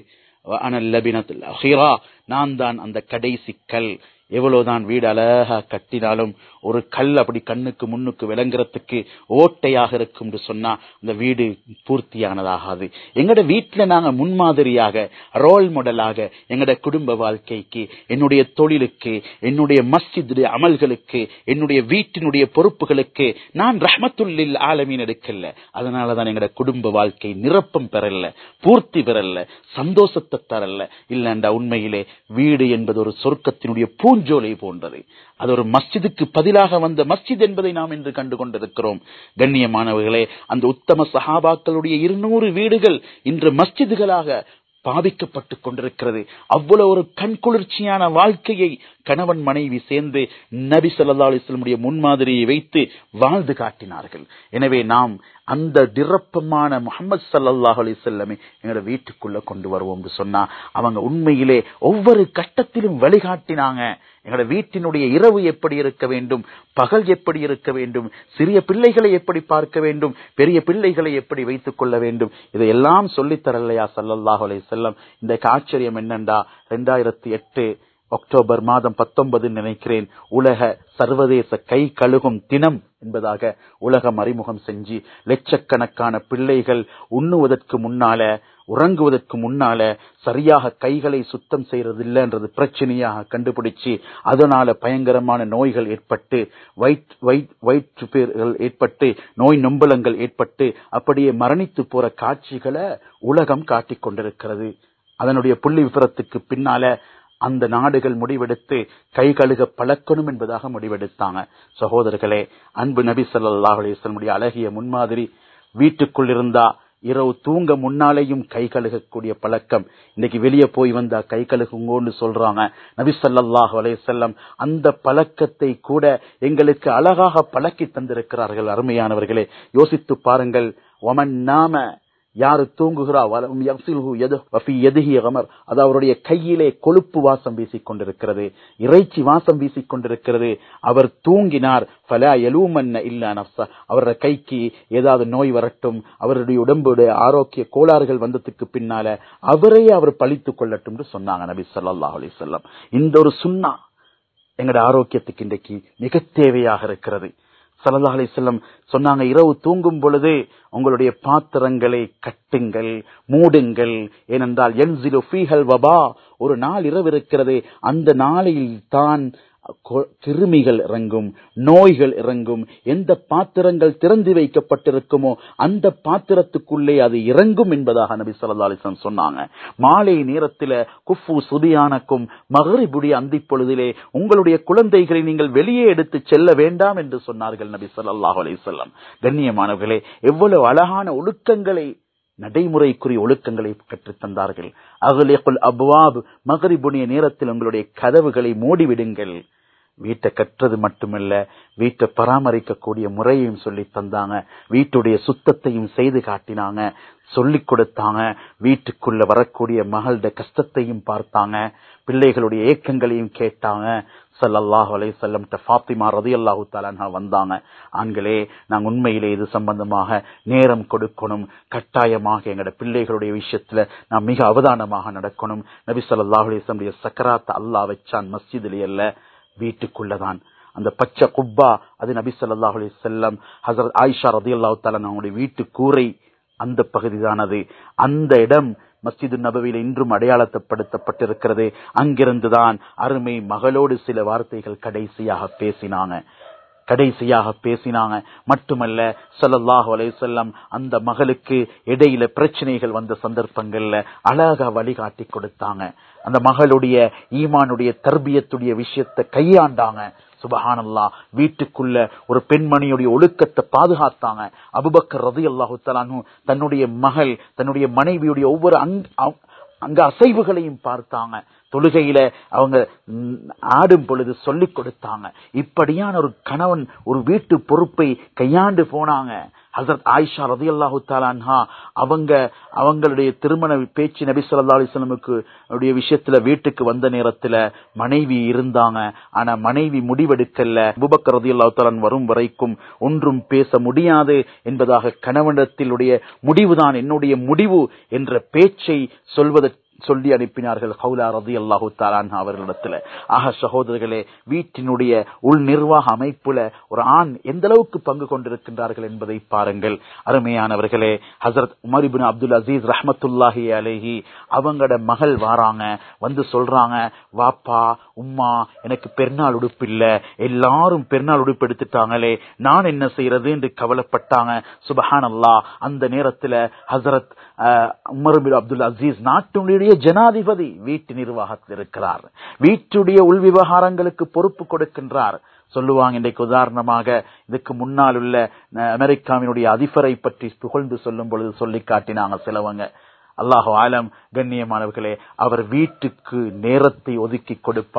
நான் தான் அந்த கடைசி கல். எவ்வளவுதான் வீடு அழகா கட்டினாலும் ஒரு கல் அப்படி கண்ணுக்கு முன்னுக்கு விளங்குறதுக்கு ஓட்டையாக இருக்கும் சொன்னா அந்த வீடு பூர்த்தியானதாகாது. எங்கட வீட்டுல நாங்க முன்மாதிரியாக, ரோல் மாடலாக எங்கட குடும்ப வாழ்க்கைக்கு, என்னுடைய தொழிலுக்கு, என்னுடைய மஸ்ஜிதுடைய அமல்களுக்கு, என்னுடைய வீட்டினுடைய பொறுப்புகளுக்கு நான் ரஹ்மத்துல் லில் ஆலமீன் எடுக்கல. அதனாலதான் எங்கட குடும்ப வாழ்க்கை நிரப்பம் பெறல, பூர்த்தி பெறல, சந்தோஷத்தை தரல. இல்லண்டா உண்மையிலே வீடு என்பது ஒரு சொர்க்கத்தினுடைய பூஞ்சோலை போன்றது. அது ஒரு மஸ்ஜிதுக்கு பதிலாக வந்த மஸ்ஜித் என்பதை நாம் இன்று கண்டு கொண்டிருக்கிறோம். கண்ணியமானவர்களே, அந்த உத்தம சஹாபாக்களுடைய 200 வீடுகள் இன்று மஸ்ஜிதுகளாக பாவிக்கப்பட்டுக் கொண்டிருக்கிறது. அவ்வளவு ஒரு கண்குளிர்ச்சியான வாழ்க்கையை கணவன் மனைவி சேர்ந்து நபி ஸல்லல்லாஹு அலைஹி வஸல்லம் முன்மாதிரியை வைத்து வாழ்ந்து காட்டினார்கள். எனவே நாம் அந்த நிரப்பமான முஹம்மது ஸல்லல்லாஹு அலைஹி வஸல்லம் எங்களோட வீட்டுக்குள்ள கொண்டு வருவோம் என்று சொன்னா, அவங்க உண்மையிலே ஒவ்வொரு கட்டத்திலும் வழிகாட்டினாங்க. எங்களோட வீட்டினுடைய இரவு எப்படி இருக்க வேண்டும், பகல் எப்படி இருக்க வேண்டும், சிறிய பிள்ளைகளை எப்படி பார்க்க வேண்டும், பெரிய பிள்ளைகளை எப்படி வைத்துக் கொள்ள வேண்டும், இதையெல்லாம் சொல்லித்தரலையா ஸல்லல்லாஹு அலைஹி வஸல்லம். இந்த ஆச்சரியம் என்னண்டா, 2008 அக்டோபர் மாதம் 19 நினைக்கிறேன், உலக சர்வதேச கை கழுகும் தினம் என்பதாக உலகம் அறிமுகம் செஞ்சு லட்சக்கணக்கான பிள்ளைகள் உண்ணுவதற்கு முன்னால, உறங்குவதற்கு முன்னால சரியாக கைகளை சுத்தம் செய்யறதில்லைன்றது பிரச்சனையாக கண்டுபிடிச்சு அதனால பயங்கரமான நோய்கள் ஏற்பட்டு வயிற்றுப்பேர்கள் ஏற்பட்டு நோய் நொம்பலங்கள் ஏற்பட்டு அப்படியே மரணித்து போற காட்சிகளை உலகம் காட்டிக் கொண்டிருக்கிறது. அதனுடைய புள்ளி விபரத்துக்கு பின்னால அந்த நாடுகள் முடிவெடுத்து கை கழுக பழக்கணும் என்பதாக முடிவெடுத்தாங்க. சகோதரர்களே, அன்பு நபி ஸல்லல்லாஹு அலைஹி வஸல்லம் அழகிய முன்மாதிரி, வீட்டுக்குள் இருந்தா இரவு தூங்க முன்னாலேயும் கை கழுகக்கூடிய பழக்கம். இன்னைக்கு வெளியே போய் வந்தா கை கழுகுங்கன்னு சொல்றாங்க. நபி ஸல்லல்லாஹு அலைஹி வஸல்லம் அந்த பழக்கத்தை கூட எங்களுக்கு அழகாக பழக்கி தந்திருக்கிறார்கள். அருமையானவர்களே, யோசித்து பாருங்கள். ஒமன் நாம, யாரு தூங்குகிறா, அது அவருடைய கையிலே கொழுப்பு வாசம் வீசிக் கொண்டிருக்கிறது, இறைச்சி வாசம் வீசிக் கொண்டிருக்கிறது. அவர் தூங்கினார், அவருடைய கைக்கு ஏதாவது நோய் வரட்டும், அவருடைய உடம்புடைய ஆரோக்கிய கோளாறுகள் வந்ததுக்கு பின்னால அவரே அவர் பழித்துக் கொள்ளட்டும் சொன்னாங்க நபி ஸல்லல்லாஹு அலைஹி வஸல்லம். இந்த ஒரு சுன்னா எங்கட ஆரோக்கியத்துக்கு இன்றைக்கு மிக தேவையாக இருக்கிறது. ஸல்லல்லாஹு அலைஹி வஸல்லம் சொன்னாங்க, இரவு தூங்கும் பொழுது உங்களுடைய பாத்திரங்களை கட்டுங்கள், மூடுங்கள். ஏனென்றால் யன்ஸிலு ஃபீஹல் வபா, ஒரு நாள் இரவு இருக்கிறது, அந்த நாளில் தான் கிருமிகள் இறங்கும், நோய்கள் இறங்கும். எந்த பாத்திரங்கள் திறந்து வைக்கப்பட்டிருக்குமோ அந்த பாத்திரத்துக்குள்ளே அது இறங்கும் என்பதாக நபி ஸல்லல்லாஹு அலைஹி வஸல்லம் சொன்னாங்க. மாலை நேரத்தில் குஃபு சுபியானக்கும், மக்ரிபுடைய அந்தி பொழுதிலே உங்களுடைய குழந்தைகளை நீங்கள் வெளியே எடுத்து செல்ல வேண்டாம் என்று சொன்னார்கள் நபி ஸல்லல்லாஹு அலைஹி வஸல்லம். கண்ணியமானவர்களே, எவ்வளவு அழகான ஒழுக்கங்களை, நடைமுறைக்குரிய ஒழுக்கங்களை கற்றுத் தந்தார்கள். அக்லிகுல் அப்வாப், மக்ரிபுடைய நேரத்தில் உங்களுடைய கதவுகளை மூடிவிடுங்கள். வீட்டை கற்றது மட்டுமல்ல, வீட்டை பராமரிக்கக்கூடிய முறையையும் சொல்லி தந்தாங்க. வீட்டுடைய சுத்தத்தையும் செய்து காட்டினாங்க, சொல்லிக் கொடுத்தாங்க. வீட்டுக்குள்ள வரக்கூடிய மகளோட கஷ்டத்தையும் பார்த்தாங்க, பிள்ளைகளுடைய ஏக்கங்களையும் கேட்டாங்க. ஸல்லல்லாஹு அலைஹி வஸல்லம் ஃபாத்திமா ரலியல்லாஹு தஆலா அன்ஹா வந்தாங்க. ஆண்களே, நாங்கள் உண்மையிலே இது சம்பந்தமாக நேரம் கொடுக்கணும். கட்டாயமாக எங்களோட பிள்ளைகளுடைய விஷயத்துல நாம் மிக அவதானமாக நடக்கணும். நபி ஸல்லல்லாஹு அலைஹி வஸல்லம் சக்கராத் அல்லாஹ் வச்சான் மஸ்ஜிதிலே அல்ல, வீட்டுக்குள்ளதான். அந்த பச்சை குப்பா, அது நபி ஸல்லல்லாஹு அலைஹி வஸல்லம் ஹஜ்ரத் ஆயிஷா ரலியல்லாஹு தஆலா அவங்களுடைய வீட்டு கூரை அந்த பகுதிதானது. அந்த இடம் மஸ்ஜிது நபவியில இன்றும் அடையாளப்படுத்தப்பட்டிருக்கிறது. அங்கிருந்துதான் அருமை மகளோடு சில வார்த்தைகள் கடைசியாக பேசினாங்க. மட்டுமல்ல, ஸல்லல்லாஹு அலைஹி வஸல்லம் அந்த மகளுக்கு இடையில பிரச்சனைகள் வந்த சந்தர்ப்பங்கள்ல அழகா வழிகாட்டி கொடுத்தாங்க. அந்த மகளுடைய ஈமானுடைய தர்பியத்துடைய விஷயத்தை கையாண்டாங்க. சுபஹானல்லாஹ், வீட்டுக்குள்ள ஒரு பெண்மணியுடைய ஒழுக்கத்தை பாதுகாத்தாங்க. அபூபக்கர் ரலியல்லாஹு தஆலா அன்ஹு தன்னுடைய மகள், தன்னுடைய மனைவியுடைய ஒவ்வொரு அங்க அசைவுகளையும் பார்த்தாங்க. தொழுகையில அவங்க ஆடும் பொழுது சொல்லிக் கொடுத்தாங்க. இப்படியான ஒரு கணவன் ஒரு வீட்டு பொறுப்பை கையாண்டு போனாங்க. ஹஜ்ரத் ஆயிஷா ரலியல்லாஹு தஆலா அன்ஹா அவங்களுடைய திருமண பேச்சு நபி ஸல்லல்லாஹு அலைஹி வஸல்லமுக்கு விஷயத்துல வீட்டுக்கு வந்த நேரத்துல மனைவி இருந்தாங்க. ஆனா மனைவி முடிவெடுக்கல. அபூபக்கர் ரலியல்லாஹு தஆலா வரும் வரைக்கும் ஒன்றும் பேச முடியாது என்பதாக கணவனிடத்திலுடைய முடிவுதான் என்னுடைய முடிவு என்ற பேச்சை சொல்லி அனுப்பினார்கள் ஹவுலா ரலியல்லாஹு தஆலா அன்ஹா அவர்களிடத்துல. ஆக சகோதரர்களே, வீட்டினுடைய உள் நிர்வாக அமைப்புல ஒரு ஆண் எந்த அளவுக்கு பங்கு கொண்டிருக்கின்றார்கள் என்பதை பாருங்கள். அருமையானவர்களே, Hazrat Umar ibn Abdul Aziz ரஹ்மத்துல்லாஹி அலைஹி அவங்களோட மகள் வாராங்க, வந்து சொல்றாங்க, வாப்பா உம்மா எனக்கு பெருநாள் உடுப்பு இல்ல, எல்லாரும் பெருநாள் உடுப்பு எடுத்துட்டாங்களே, நான் என்ன செய்யறது என்று கவலைப்பட்டாங்க. சுபஹானல்லாஹ், அந்த நேரத்துல Hazrat Umar ibn Abdul Aziz நாட்டுடைய ஜனாதிபதி, வீட்டு நிர்வாகத்தில் இருக்கிறார், வீட்டுடைய உள் விவகாரங்களுக்கு பொறுப்பு கொடுக்கின்றார். சொல்லுவாங்க, இன்றைக்கு உதாரணமாக இதுக்கு முன்னால் உள்ள அமெரிக்காவினுடைய அதிபரை பற்றி புகழ்ந்து சொல்லும் பொழுது சொல்லி காட்டினாங்க சிலவங்க. அல்லாஹு ஆலம், கண்ணியமானவர்களே, அவர் வீட்டுக்கு நேரத்தை ஒதுக்கி கொடுப்பார்,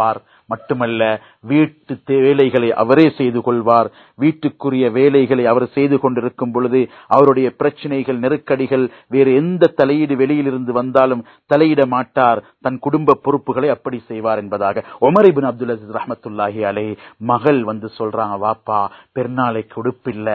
மட்டுமல்ல வீட்டு வேலைகளை அவரே செய்து கொள்வார். வீட்டுக்குரிய வேலைகளை அவர் செய்து கொண்டிருக்கும் பொழுது அவருடைய பிரச்சனைகள், நெருக்கடிகள், வேறு எந்த தலையீடு வெளியிலிருந்து வந்தாலும் தலையிட மாட்டார். தன் குடும்ப பொறுப்புகளை அப்படி செய்வார் என்பதாக உமர் இப்னு அப்துல் அசீஸ் ரஹ்மத்துல்லாஹி அலைஹி மகள் வந்து சொல்றாங்க, வாப்பா பெருநாளைக்கு உடுப்பில்ல.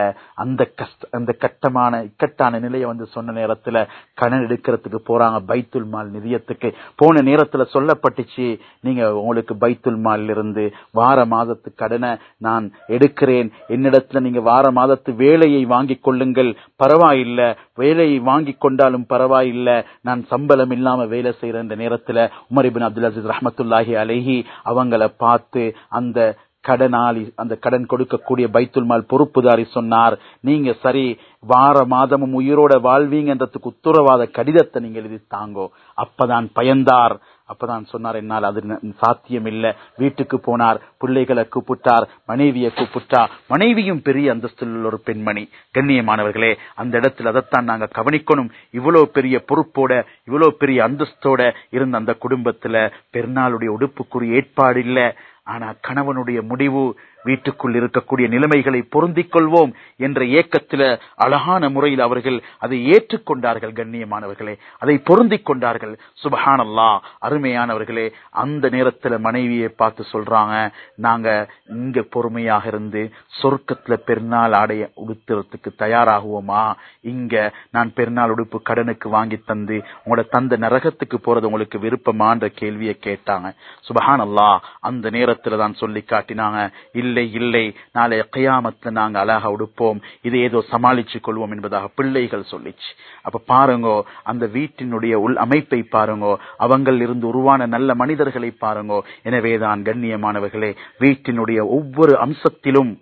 அந்த இக்கட்டான நிலையை வந்து சொன்ன நேரத்துல கடன் எடுக்கிறதுக்கு போறாங்க பைத்துல் மால் நிதியத்துக்கு. போன நேரத்துல சொல்லப்பட்டுச்சு, நீங்க உங்களுக்கு பைத்துல் மால் இருந்து வார மாதத்து கடனை நான் எடுக்கிறேன், என்னிடத்துல நீங்க வார மாதத்து வேலையை வாங்கிக் கொள்ளுங்கள், பரவாயில்லை, வேலையை வாங்கிக் கொண்டாலும் பரவாயில்லை, நான் சம்பளம் இல்லாம வேலை செய்யற இந்த நேரத்துல உமர் இப்னு அப்துல் அசீஸ் ரஹ்மத்துல்லாஹி அலைஹி அவங்கள பார்த்து அந்த கடனாளி, அந்த கடன் கொடுக்கக்கூடிய பைத்துல் மால் பொறுப்புதாரி சொன்னார், நீங்க சரி வார மாதமும் உயிரோட வாழ்வீங்கன்றதுக்கு உத்தரவாத கடிதத்தை நீங்க எழுதி தாங்கோ. அப்பதான் பயந்தார். அப்பதான் சொன்னார், என்னால் அது சாத்தியம் இல்ல. வீட்டுக்கு போனார், பிள்ளைகளை கூப்பிட்டார், மனைவியை கூப்பிட்டார். மனைவியும் பெரிய அந்தஸ்தில் ஒரு பெண்மணி. கண்ணியமானவர்களே, அந்த இடத்துல அதைத்தான் நாங்க கவனிக்கணும். இவ்வளவு பெரிய பொறுப்போட, இவ்வளவு பெரிய அந்தஸ்தோட இருந்த அந்த குடும்பத்துல பெருநாளுடைய உடுப்புக்குரிய ஏற்பாடு இல்ல. ஆனா கணவனுடைய முடிவு, வீட்டுக்குள் இருக்கக்கூடிய நிலைமைகளை பொருந்திக் கொள்வோம் என்ற ஏக்கத்தில் அழகான முறையில் அவர்கள் அதை ஏற்றுக்கொண்டார்கள். கண்ணியமானவர்களே, அதை பொருந்திக் கொண்டார்கள். சுப்ஹானல்லாஹ். அருமையானவர்களே, அந்த நேரத்தில் மனைவியை பார்த்து சொல்றாங்க, நாங்க இங்க பொறுமையாக இருந்து சொர்க்கத்துல பெருநாள் ஆடைய உடுத்துறதுக்கு தயாராகுவோமா? இங்க நான் பெருநாள் உடுப்பு கடனுக்கு வாங்கி தந்து உங்களோட தந்த நரகத்துக்கு போறது உங்களுக்கு விருப்பமான்ற கேள்வியை கேட்டாங்க. சுப்ஹானல்லாஹ். அந்த நேரத்துல தான் சொல்லி காட்டினாங்க, இல்லை இல்லை, நாளை கியாமத்துல நாங்க அழகா உடுப்போம், இதை ஏதோ சமாளிச்சு கொள்வோம் என்பதாக பிள்ளைகள் சொல்லிச்சு. அப்ப பாருங்க, அந்த வீட்டினுடைய உள் அமைப்பை பாருங்க, அவங்கள் இருந்து உருவான நல்ல மனிதர்களை பாருங்க. எனவேதான் கண்ணியமானவர்களே, வீட்டினுடைய ஒவ்வொரு அம்சத்திலும்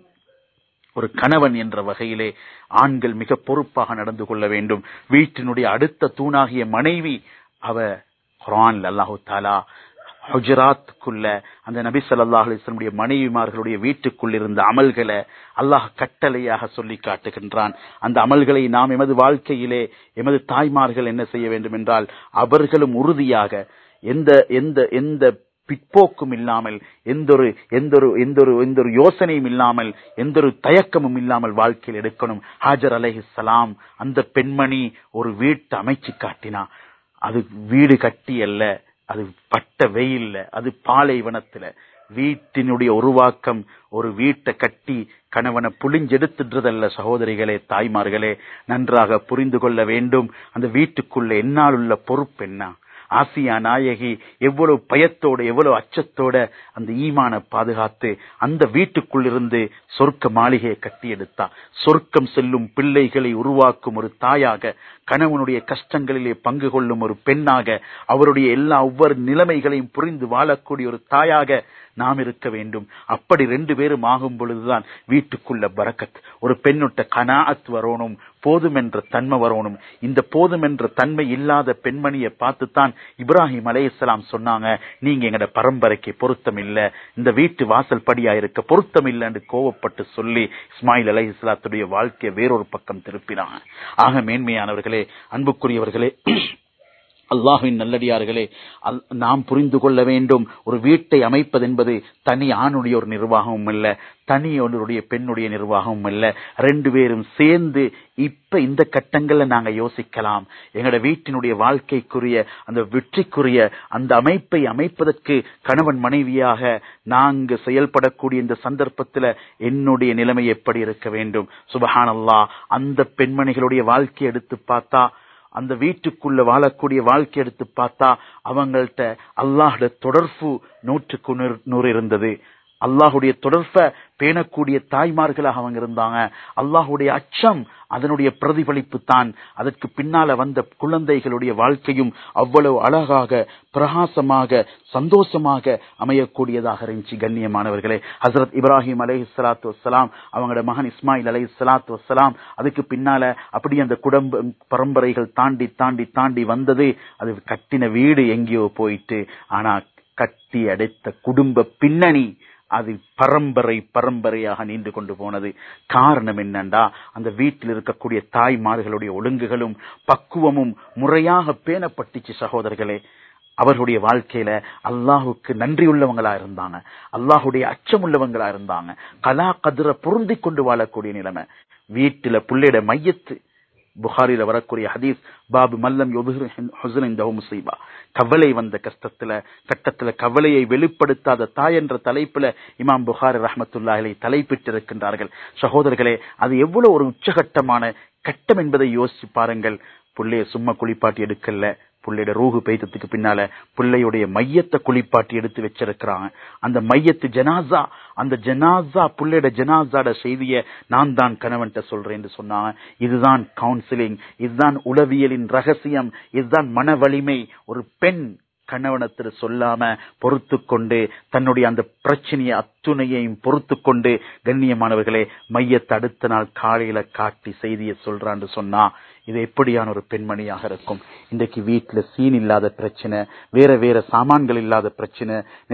ஒரு கணவன் என்ற வகையிலே ஆண்கள் மிக பொறுப்பாக நடந்து கொள்ள வேண்டும். வீட்டினுடைய அடுத்த தூணாகிய மனைவி, அவ குர்ஆன்ல அல்லாஹ் தஆலா ஹுஜராத்துக்குள்ள அந்த நபி ஸல்லல்லாஹு அலைஹி வஸல்லம் மனைவிமார்களுடைய வீட்டுக்குள் இருந்த அமல்களை அல்லாஹ் கட்டளையாக சொல்லி காட்டுகின்றான். அந்த அமல்களை நாம் எமது வாழ்க்கையிலே எமது தாய்மார்கள் என்ன செய்ய வேண்டும் என்றால், அவர்களும் உறுதியாக எந்த எந்த எந்த பிற்போக்கும் இல்லாமல், எந்த ஒரு யோசனையும் இல்லாமல், எந்த ஒரு தயக்கமும் இல்லாமல் வாழ்க்கையில் எடுக்கணும். ஹாஜர் அலைஹிஸ்ஸலாம் அந்த பெண்மணி ஒரு வீட்டை அமைச்சு காட்டினா. அது வீடு கட்டி அல்ல, அது பட்ட வெயில்ல, அது பாலைவனத்துல. வீட்டினுடைய உருவாக்கம் ஒரு வீட்டை கட்டி கணவனை புளிஞ்செடுத்துன்றதல்ல. சகோதரிகளே, தாய்மார்களே, நன்றாக புரிந்து கொள்ள வேண்டும். அந்த வீட்டுக்குள்ள என்னால் உள்ள பொறுப்பு என்ன? ஆசியா நாயகி எவ்வளவு பயத்தோட, எவ்வளவு அச்சத்தோட அந்த ஈமான பாதுகாத்து அந்த வீட்டுக்குள் இருந்து சொர்க்க மாளிகையை கட்டி எடுத்தா. சொர்க்கம் செல்லும் பிள்ளைகளை உருவாக்கும் ஒரு தாயாக, கணவனுடைய கஷ்டங்களிலே பங்கு கொள்ளும் ஒரு பெண்ணாக, அவருடைய எல்லா ஒவ்வொரு நிலைமைகளையும் புரிந்து வாழக்கூடிய ஒரு தாயாக நாம் இருக்க வேண்டும். அப்படி 2 பேரும் ஆகும் பொழுதுதான் வீட்டுக்குள்ள பரக்கத். ஒரு பெண்ணுட்ட கனாஅத் வரணும், போதும் என்ற தன்மை வரணும். இந்த போதும் என்ற தன்மை இல்லாத பெண்மணியை பார்த்துத்தான் இப்ராஹிம் அலைஹிஸ்ஸலாம் சொன்னாங்க, நீங்க எங்கட பரம்பரைக்கு பொருத்தம் இல்ல, இந்த வீட்டு வாசல் படியா இருக்க பொருத்தம் இல்லைன்னு கோவப்பட்டு சொல்லி இஸ்மாயில் அலைஹிஸ்ஸலாத்துடைய வாழ்க்கையை வேறொரு பக்கம் திருப்பினாங்க. ஆக மேன்மையானவர்களே, அன்புக்குரியவர்களே, அல்லாஹ்வின் நல்லடியார்களே, நாம் புரிந்து கொள்ள வேண்டும், ஒரு வீட்டை அமைப்பது என்பது தனி ஆணுடைய ஒரு நிர்வாகமும் இல்ல, தனி ஒன்றுடைய பெண்ணுடைய நிர்வாகமும் இல்ல. 2 பேரும் சேர்ந்து இப்ப இந்த கட்டங்கள்ல நாங்க யோசிக்கலாம். எங்களோட வீட்டினுடைய வாழ்க்கைக்குரிய அந்த வெற்றிக்குரிய அந்த அமைப்பை அமைப்பதற்கு கணவன் மனைவியாக நாங்க செயல்படக்கூடிய இந்த சந்தர்ப்பத்துல என்னுடைய நிலைமை எப்படி இருக்க வேண்டும்? சுப்ஹானல்லாஹ். அந்த பெண்மணிகளுடைய வாழ்க்கை எடுத்து பார்த்தா, அந்த வீட்டுக்குள்ள வாழக்கூடிய வாழ்க்கை எடுத்து பார்த்தா, அவங்கள்ட்ட அல்லாஹ்வுடைய தொடர்பு 100க்கு 100 இருந்தது. அல்லாஹ்வுடைய தொடர்பை பேணக்கூடிய தாய்மார்களாக அவங்க இருந்தாங்க. அல்லாஹ்வுடைய அச்சம் அதனுடைய பிரதிபலிப்பு தான். அதற்கு பின்னால வந்த குழந்தைகளுடைய வாழ்க்கையும் அவ்வளவு அழகாக, பிரகாசமாக, சந்தோஷமாக அமையக்கூடியதாக இருந்துச்சு. கண்ணியமானவர்களே, ஹஜ்ரத் இப்ராஹிம் அலைஹிஸ்ஸலாத்து வஸ்ஸலாம், அவங்களோட மகன் இஸ்மாயில் அலைஹிஸ்ஸலாத்து வஸ்ஸலாம், அதுக்கு பின்னால அப்படி அந்த குடும்ப பரம்பரைகள் தாண்டி தாண்டி தாண்டி வந்தது. அது கட்டின வீடு எங்கேயோ போயிட்டு, ஆனா கட்டி அடைத்த குடும்ப பின்னணி அது பரம்பரையாக நீண்டு கொண்டு போனது. காரணம் என்னண்டா, அந்த வீட்டில் இருக்கக்கூடிய தாய்மார்களுடைய ஒழுங்குகளும் பக்குவமும் முறையாக பேணப்பட்டுச்சு. சகோதரர்களே, அவர்களுடைய வாழ்க்கையில அல்லாஹுக்கு நன்றி உள்ளவங்களா இருந்தாங்க, அல்லாஹுடைய அச்சம் உள்ளவங்களா இருந்தாங்க, கலா கதிர பொருந்தி கொண்டு வாழக்கூடிய நிலைமை. வீட்டுல புள்ளையிட மையத்து, புகாரில வரக்கூடிய ஹதீஸ், பாபு மல்லம் முசீபா, கவலை வந்த கட்டத்துல கவலையை வெளிப்படுத்தாத தாய் என்ற தலைப்புல இமாம் புகாரி ரஹ்மத்துல்லாஹி அலைஹி தலைப்பிட்டிருக்கின்றார்கள். சகோதரர்களே, அது எவ்வளவு ஒரு உச்சகட்டமான கட்டம் என்பதை யோசிச்சு பாருங்கள். புள்ளைய சும்மா குளிப்பாட்டி எடுக்கல, புள்ளையோட ரூஹு பெய்தத்துக்கு பின்னால புள்ளையுடைய மையத்தை குளிப்பாட்டி எடுத்து வச்சிருக்கிறாங்க. அந்த மையத்து ஜனாசா, அந்த ஜனாசா புள்ளையோட ஜனாசாட செய்திய நான் தான் கணவன்கிட்ட சொல்றேன்னு சொன்னாங்க. இதுதான் கவுன்சிலிங், இதுதான் உளவியலின் ரகசியம், இதுதான் மன வலிமை. ஒரு பெண் கணவனத்தில் சொல்லாம பொறுத்து கொண்டு தன்னுடைய அந்த பிரச்சனையை அத்துணையையும் பொறுத்து கொண்டு, கண்ணியமானவர்களே, மையத்தை அடுத்த நாள் காலையில காட்டி செய்தியை சொல்றான்னு சொன்னா இது எப்படியான ஒரு பெண்மணியாக இருக்கும்? இன்றைக்கு வீட்டுல சீன் இல்லாத பிரச்சனை, வேற வேற சாமான்கள் இல்லாத பிரச்சனை,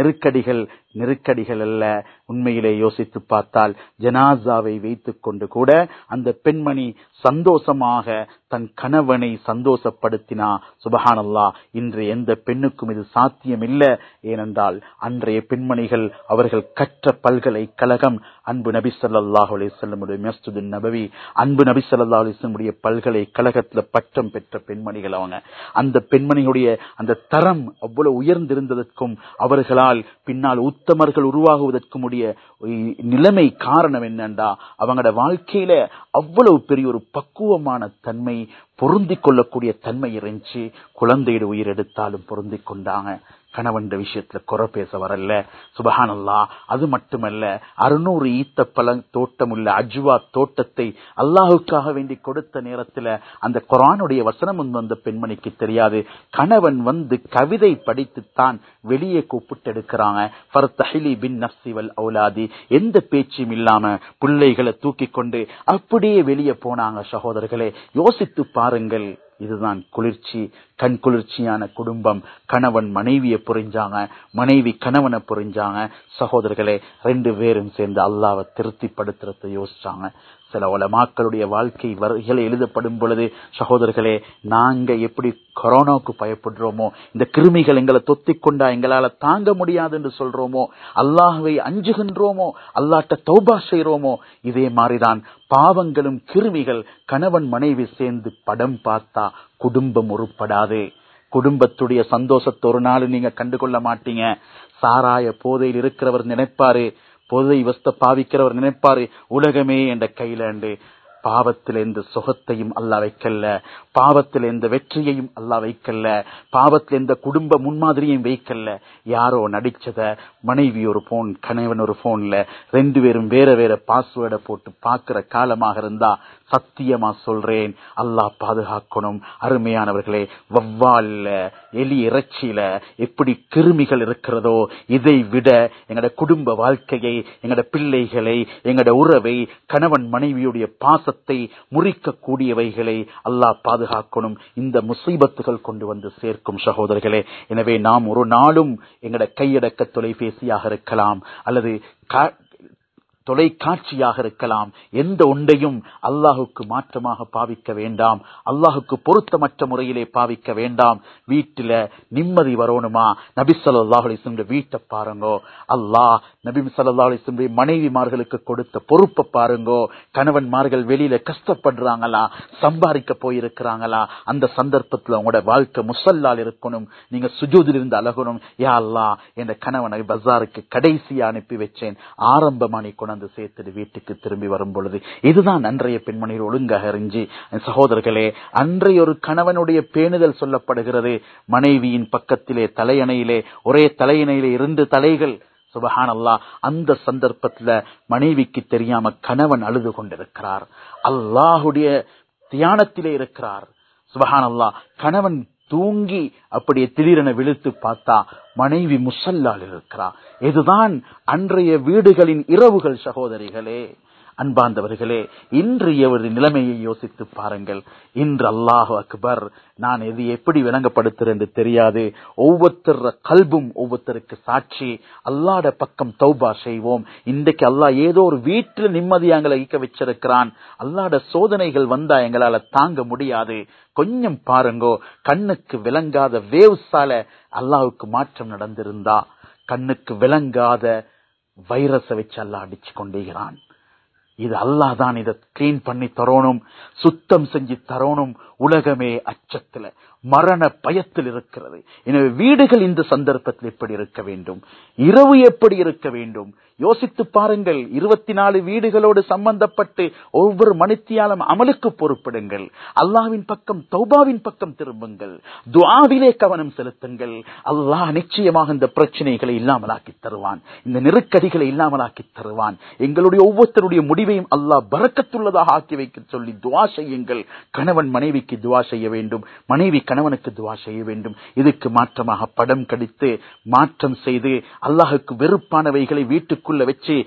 நெருக்கடிகள் அல்ல. உண்மையிலே யோசித்து பார்த்தால் ஜனாசாவை வைத்துக் கொண்டு கூட அந்த பெண்மணி சந்தோஷமாக தன் கணவனை சந்தோஷப்படுத்தினா. சுபஹானல்லாஹ், இன்று எந்த பெண்ணுக்கும் இது சாத்தியம் இல்லை. ஏனென்றால் அன்றைய பெண்மணிகள் அவர்கள் கற்ற பல்கலைக்கழகம் அன்பு நபி ஸல்லல்லாஹு அலைஹி வஸல்லம் மஸ்ஜிதுன் நபவி, அன்பு நபி ஸல்லல்லாஹு அலைஹி வஸல்லம் பல்கலைக்கழகத்துல பட்டம் பெற்ற பெண்மணிகள் அவங்க. அந்த பெண்மணியுடைய அந்த தரம் அவ்வளவு உயர்ந்திருந்ததற்கும் அவர்களால் பின்னால் உத்தமர்கள் உருவாகுவதற்கும் உடைய நிலைமை காரணம் என்னண்டா, அவங்களோட வாழ்க்கையில அவ்வளவு பெரிய ஒரு பக்குவமான தன்மை, பொருந்திக் கொள்ளக்கூடிய தன்மை இருந்துச்சு. குழந்தையோட உயிர் எடுத்தாலும் பொருந்திக் கொண்டாங்க. கணவன் விஷயத்துல குறை பேச வரல. சுபஹானல்லாஹ். அது மட்டுமல்ல, 600 ஈத்த பழ தோட்டம் உள்ள அஜ்வா தோட்டத்தை அல்லாஹுக்காக வேண்டி கொடுத்த நேரத்துல அந்த குர்ஆனுடைய வசனம் வந்த பெண்மணிக்கு தெரியாது. கணவன் வந்து கவிதை படித்துத்தான் வெளியே கூப்பிட்டு எடுக்கிறாங்க. ஃபர்தஹிலி பின் நஃப்ஸி வல் அவுலாதி, எந்த பேச்சும் இல்லாம பிள்ளைகளை தூக்கி கொண்டு அப்படியே வெளியே போனாங்க. சகோதரர்களே, யோசித்து பாருங்கள். இதுதான் குளிர்ச்சி, கண் குளிர்ச்சியான குடும்பம். கணவன் மனைவியை புரிஞ்சாங்க, மனைவி கணவனை புரிஞ்சாங்க. சகோதரர்களே, 2 பேரும் சேர்ந்து அல்லாஹ்வை திருப்திப்படுத்துறதை யோசிச்சாங்க. சில உலமாக்களுடைய வாழ்க்கை வரிகளை எழுதப்படும் பொழுது, சகோதரர்களே, நாங்க எப்படி கொரோனாவுக்கு பயப்படுறோமோ, இந்த கிருமிகள் எங்களை தொத்திக் கொண்டா எங்களால தாங்க முடியாது என்று சொல்றோமோ, அல்லாஹ்வை அஞ்சுகின்றோமோ, அல்லாஹ்ட்ட தௌபா செய்றோமோ, இதே மாதிரிதான் பாவங்களும் கிருமிகள். கணவன் மனைவி சேர்ந்து படம் பார்த்தா குடும்பம் உருப்படாது. குடும்பத்துடைய சந்தோஷத்தை ஒரு நாள் நீங்க கண்டுகொள்ள மாட்டீங்க. சாராய போதையில் இருக்கிறவர் நினைப்பாரு, போதை வஸ்த பாவிக்கிறவர் நினைப்பாரு உலகமே என்ற கையில. பாவத்தில் எந்த சுகத்தையும் அல்லாஹ் வைக்கல, பாவத்தில் எந்த வெற்றியையும் அல்லாஹ் வைக்கல, பாவத்தில் எந்த குடும்ப முன்மாதிரியும் வைக்கல. யாரோ நடிச்சத மனைவி ஒரு போன், கணவன் ஒரு போன்ல 2 பேரும் வேற வேற பாஸ்வேர்டை போட்டு பாக்குற காலமாக இருந்தா சத்தியமா சொல்றேன், அல்லாஹ் பாதுகாக்கணும். அருமையானவர்களே, வவ்வால்ல, எலி இறைச்சியில எப்படி கிருமிகள் இருக்கிறதோ, இதை விட எங்கட குடும்ப வாழ்க்கையை, எங்கட பிள்ளைகளை, எங்கட உறவை, கணவன் மனைவியுடைய பாசத்தை முறிக்க கூடியவைகளை அல்லாஹ் பாதுகாக்கணும். இந்த முசீபத்துகள் கொண்டு வந்து சேர்க்கும். சகோதரர்களே, எனவே நாம் ஒரு நாளும் எங்கட கையடக்க தொலைபேசியாக இருக்கலாம் அல்லது தொலைக்காட்சியாக இருக்கலாம், எந்த ஒன்றையும் அல்லாஹுக்கு மாற்றமாக பாவிக்க வேண்டாம், அல்லாஹுக்கு பொருத்தமற்ற முறையிலே பாவிக்க வேண்டாம். வீட்டில நிம்மதி வரணுமா, நபி ஸல்லல்லாஹு அலைஹி வஸல்லம் வீட்டை பாருங்கோ. அல்லாஹ் நபி ஸல்லல்லாஹு அலைஹி வஸல்லம் மனைவிமார்களுக்கு கொடுத்த பொறுப்பை பாருங்கோ. கணவன்மார்கள் வெளியில கஷ்டப்படுறாங்களா, சம்பாதிக்க போயிருக்கிறாங்களா, அந்த சந்தர்ப்பத்தில் உங்களோட வாழ்க்கை முசல்லால் இருக்கணும். நீங்க சுஜூதில் இருந்து அழகணும். யா அல்லாஹ், என் கணவனை பஜாருக்கு கடைசியா அனுப்பி வச்சேன், ஆரம்பமானி கொண்டு சேர்த்து வீட்டுக்கு திரும்பி வரும் பொழுது. இதுதான் அன்றைய பெண்மணிகள் ஒழுங்காக அறிஞ்சு. சகோதரர்களே, அன்றைய ஒரு கணவனுடைய பேணுதல் சொல்லப்படுகிறது. மனைவியின் பக்கத்திலே தலையணையிலே, ஒரே தலையணையிலே 2 தலைகள். சுபஹானல்லாஹ். அந்த சந்தர்ப்பத்துல மனைவிக்கு தெரியாம கணவன் அழுது கொண்டிருக்கிறார், அல்லாஹுடைய தியானத்திலே இருக்கிறார். சுபஹானல்லாஹ். கணவன் தூங்கி அப்படியே திடீரென விழுத்து பார்த்தா மனைவி முசல்லால் இருக்கிறார். இதுதான் அன்றைய வீடுகளின் இரவுகள். சகோதரிகளே, அன்பார்ந்தவர்களே, இன்றைய ஒரு நிலைமையை யோசித்து பாருங்கள். இன்று அல்லாஹு அக்பர், நான் எது எப்படி விளங்கப்படுத்துறேன் என்று தெரியாது. ஒவ்வொருத்தர் கல்பும் ஒவ்வொருத்தருக்கு சாட்சி. அல்லாஹ்வுடைய பக்கம் தௌபா செய்வோம். இன்றைக்கு அல்லாஹ் ஏதோ ஒரு வீட்டில் நிம்மதியா எங்களை ஈக்க வச்சிருக்கிறான். அல்லாஹ்வுடைய சோதனைகள் வந்தா எங்களால தாங்க முடியாது. கொஞ்சம் பாருங்கோ, கண்ணுக்கு விளங்காத வேவ்ஸால அல்லாஹ்வுக்கு மாற்றம் நடந்திருந்தா, கண்ணுக்கு விளங்காத வைரஸை வச்சு அல்லாஹ் அடிச்சு கொண்டிருக்கிறான். இது அல்லாஹ் தான் இதை கிளீன் பண்ணி தரணும், சுத்தம் செஞ்சு தரணும். உலகமே அச்சத்துல, மரண பயத்தில் இருக்கிறது. எனவே வீடுகள் இந்த சந்தர்ப்பத்தில் எப்படி இருக்க வேண்டும், இரவு எப்படி இருக்க வேண்டும் யோசித்து பாருங்கள். 24 வீடுகளோடு சம்பந்தப்பட்டு ஒவ்வொரு மணித்தியாலும் அமலுக்கு பொறுப்பிடுங்கள். அல்லாஹ்வின் பக்கம், தௌபாவின் பக்கம் திரும்புங்கள். துஆவிலே கவனம் செலுத்துங்கள். அல்லாஹ் நிச்சயமாக இந்த பிரச்சனைகளை இல்லாமலாக்கி தருவான், இந்த நெருக்கடிகளை இல்லாமலாக்கி தருவான். எங்களுடைய ஒவ்வொருத்தருடைய முடிவையும் அல்லாஹ் பரக்கத்துள்ளதாக ஆக்கி வைக்க சொல்லி துஆ செய்யுங்கள். கணவன் மனைவிக்கு துஆ செய்ய வேண்டும், மனைவி கணவனுக்கு துஆ செய்ய வேண்டும். இதுக்கு மாற்றமாக படம் கடித்து மாற்றம் செய்து அல்லாஹுக்கு வெறுப்பானவைகளை வீட்டுக்குள்ள வச்சு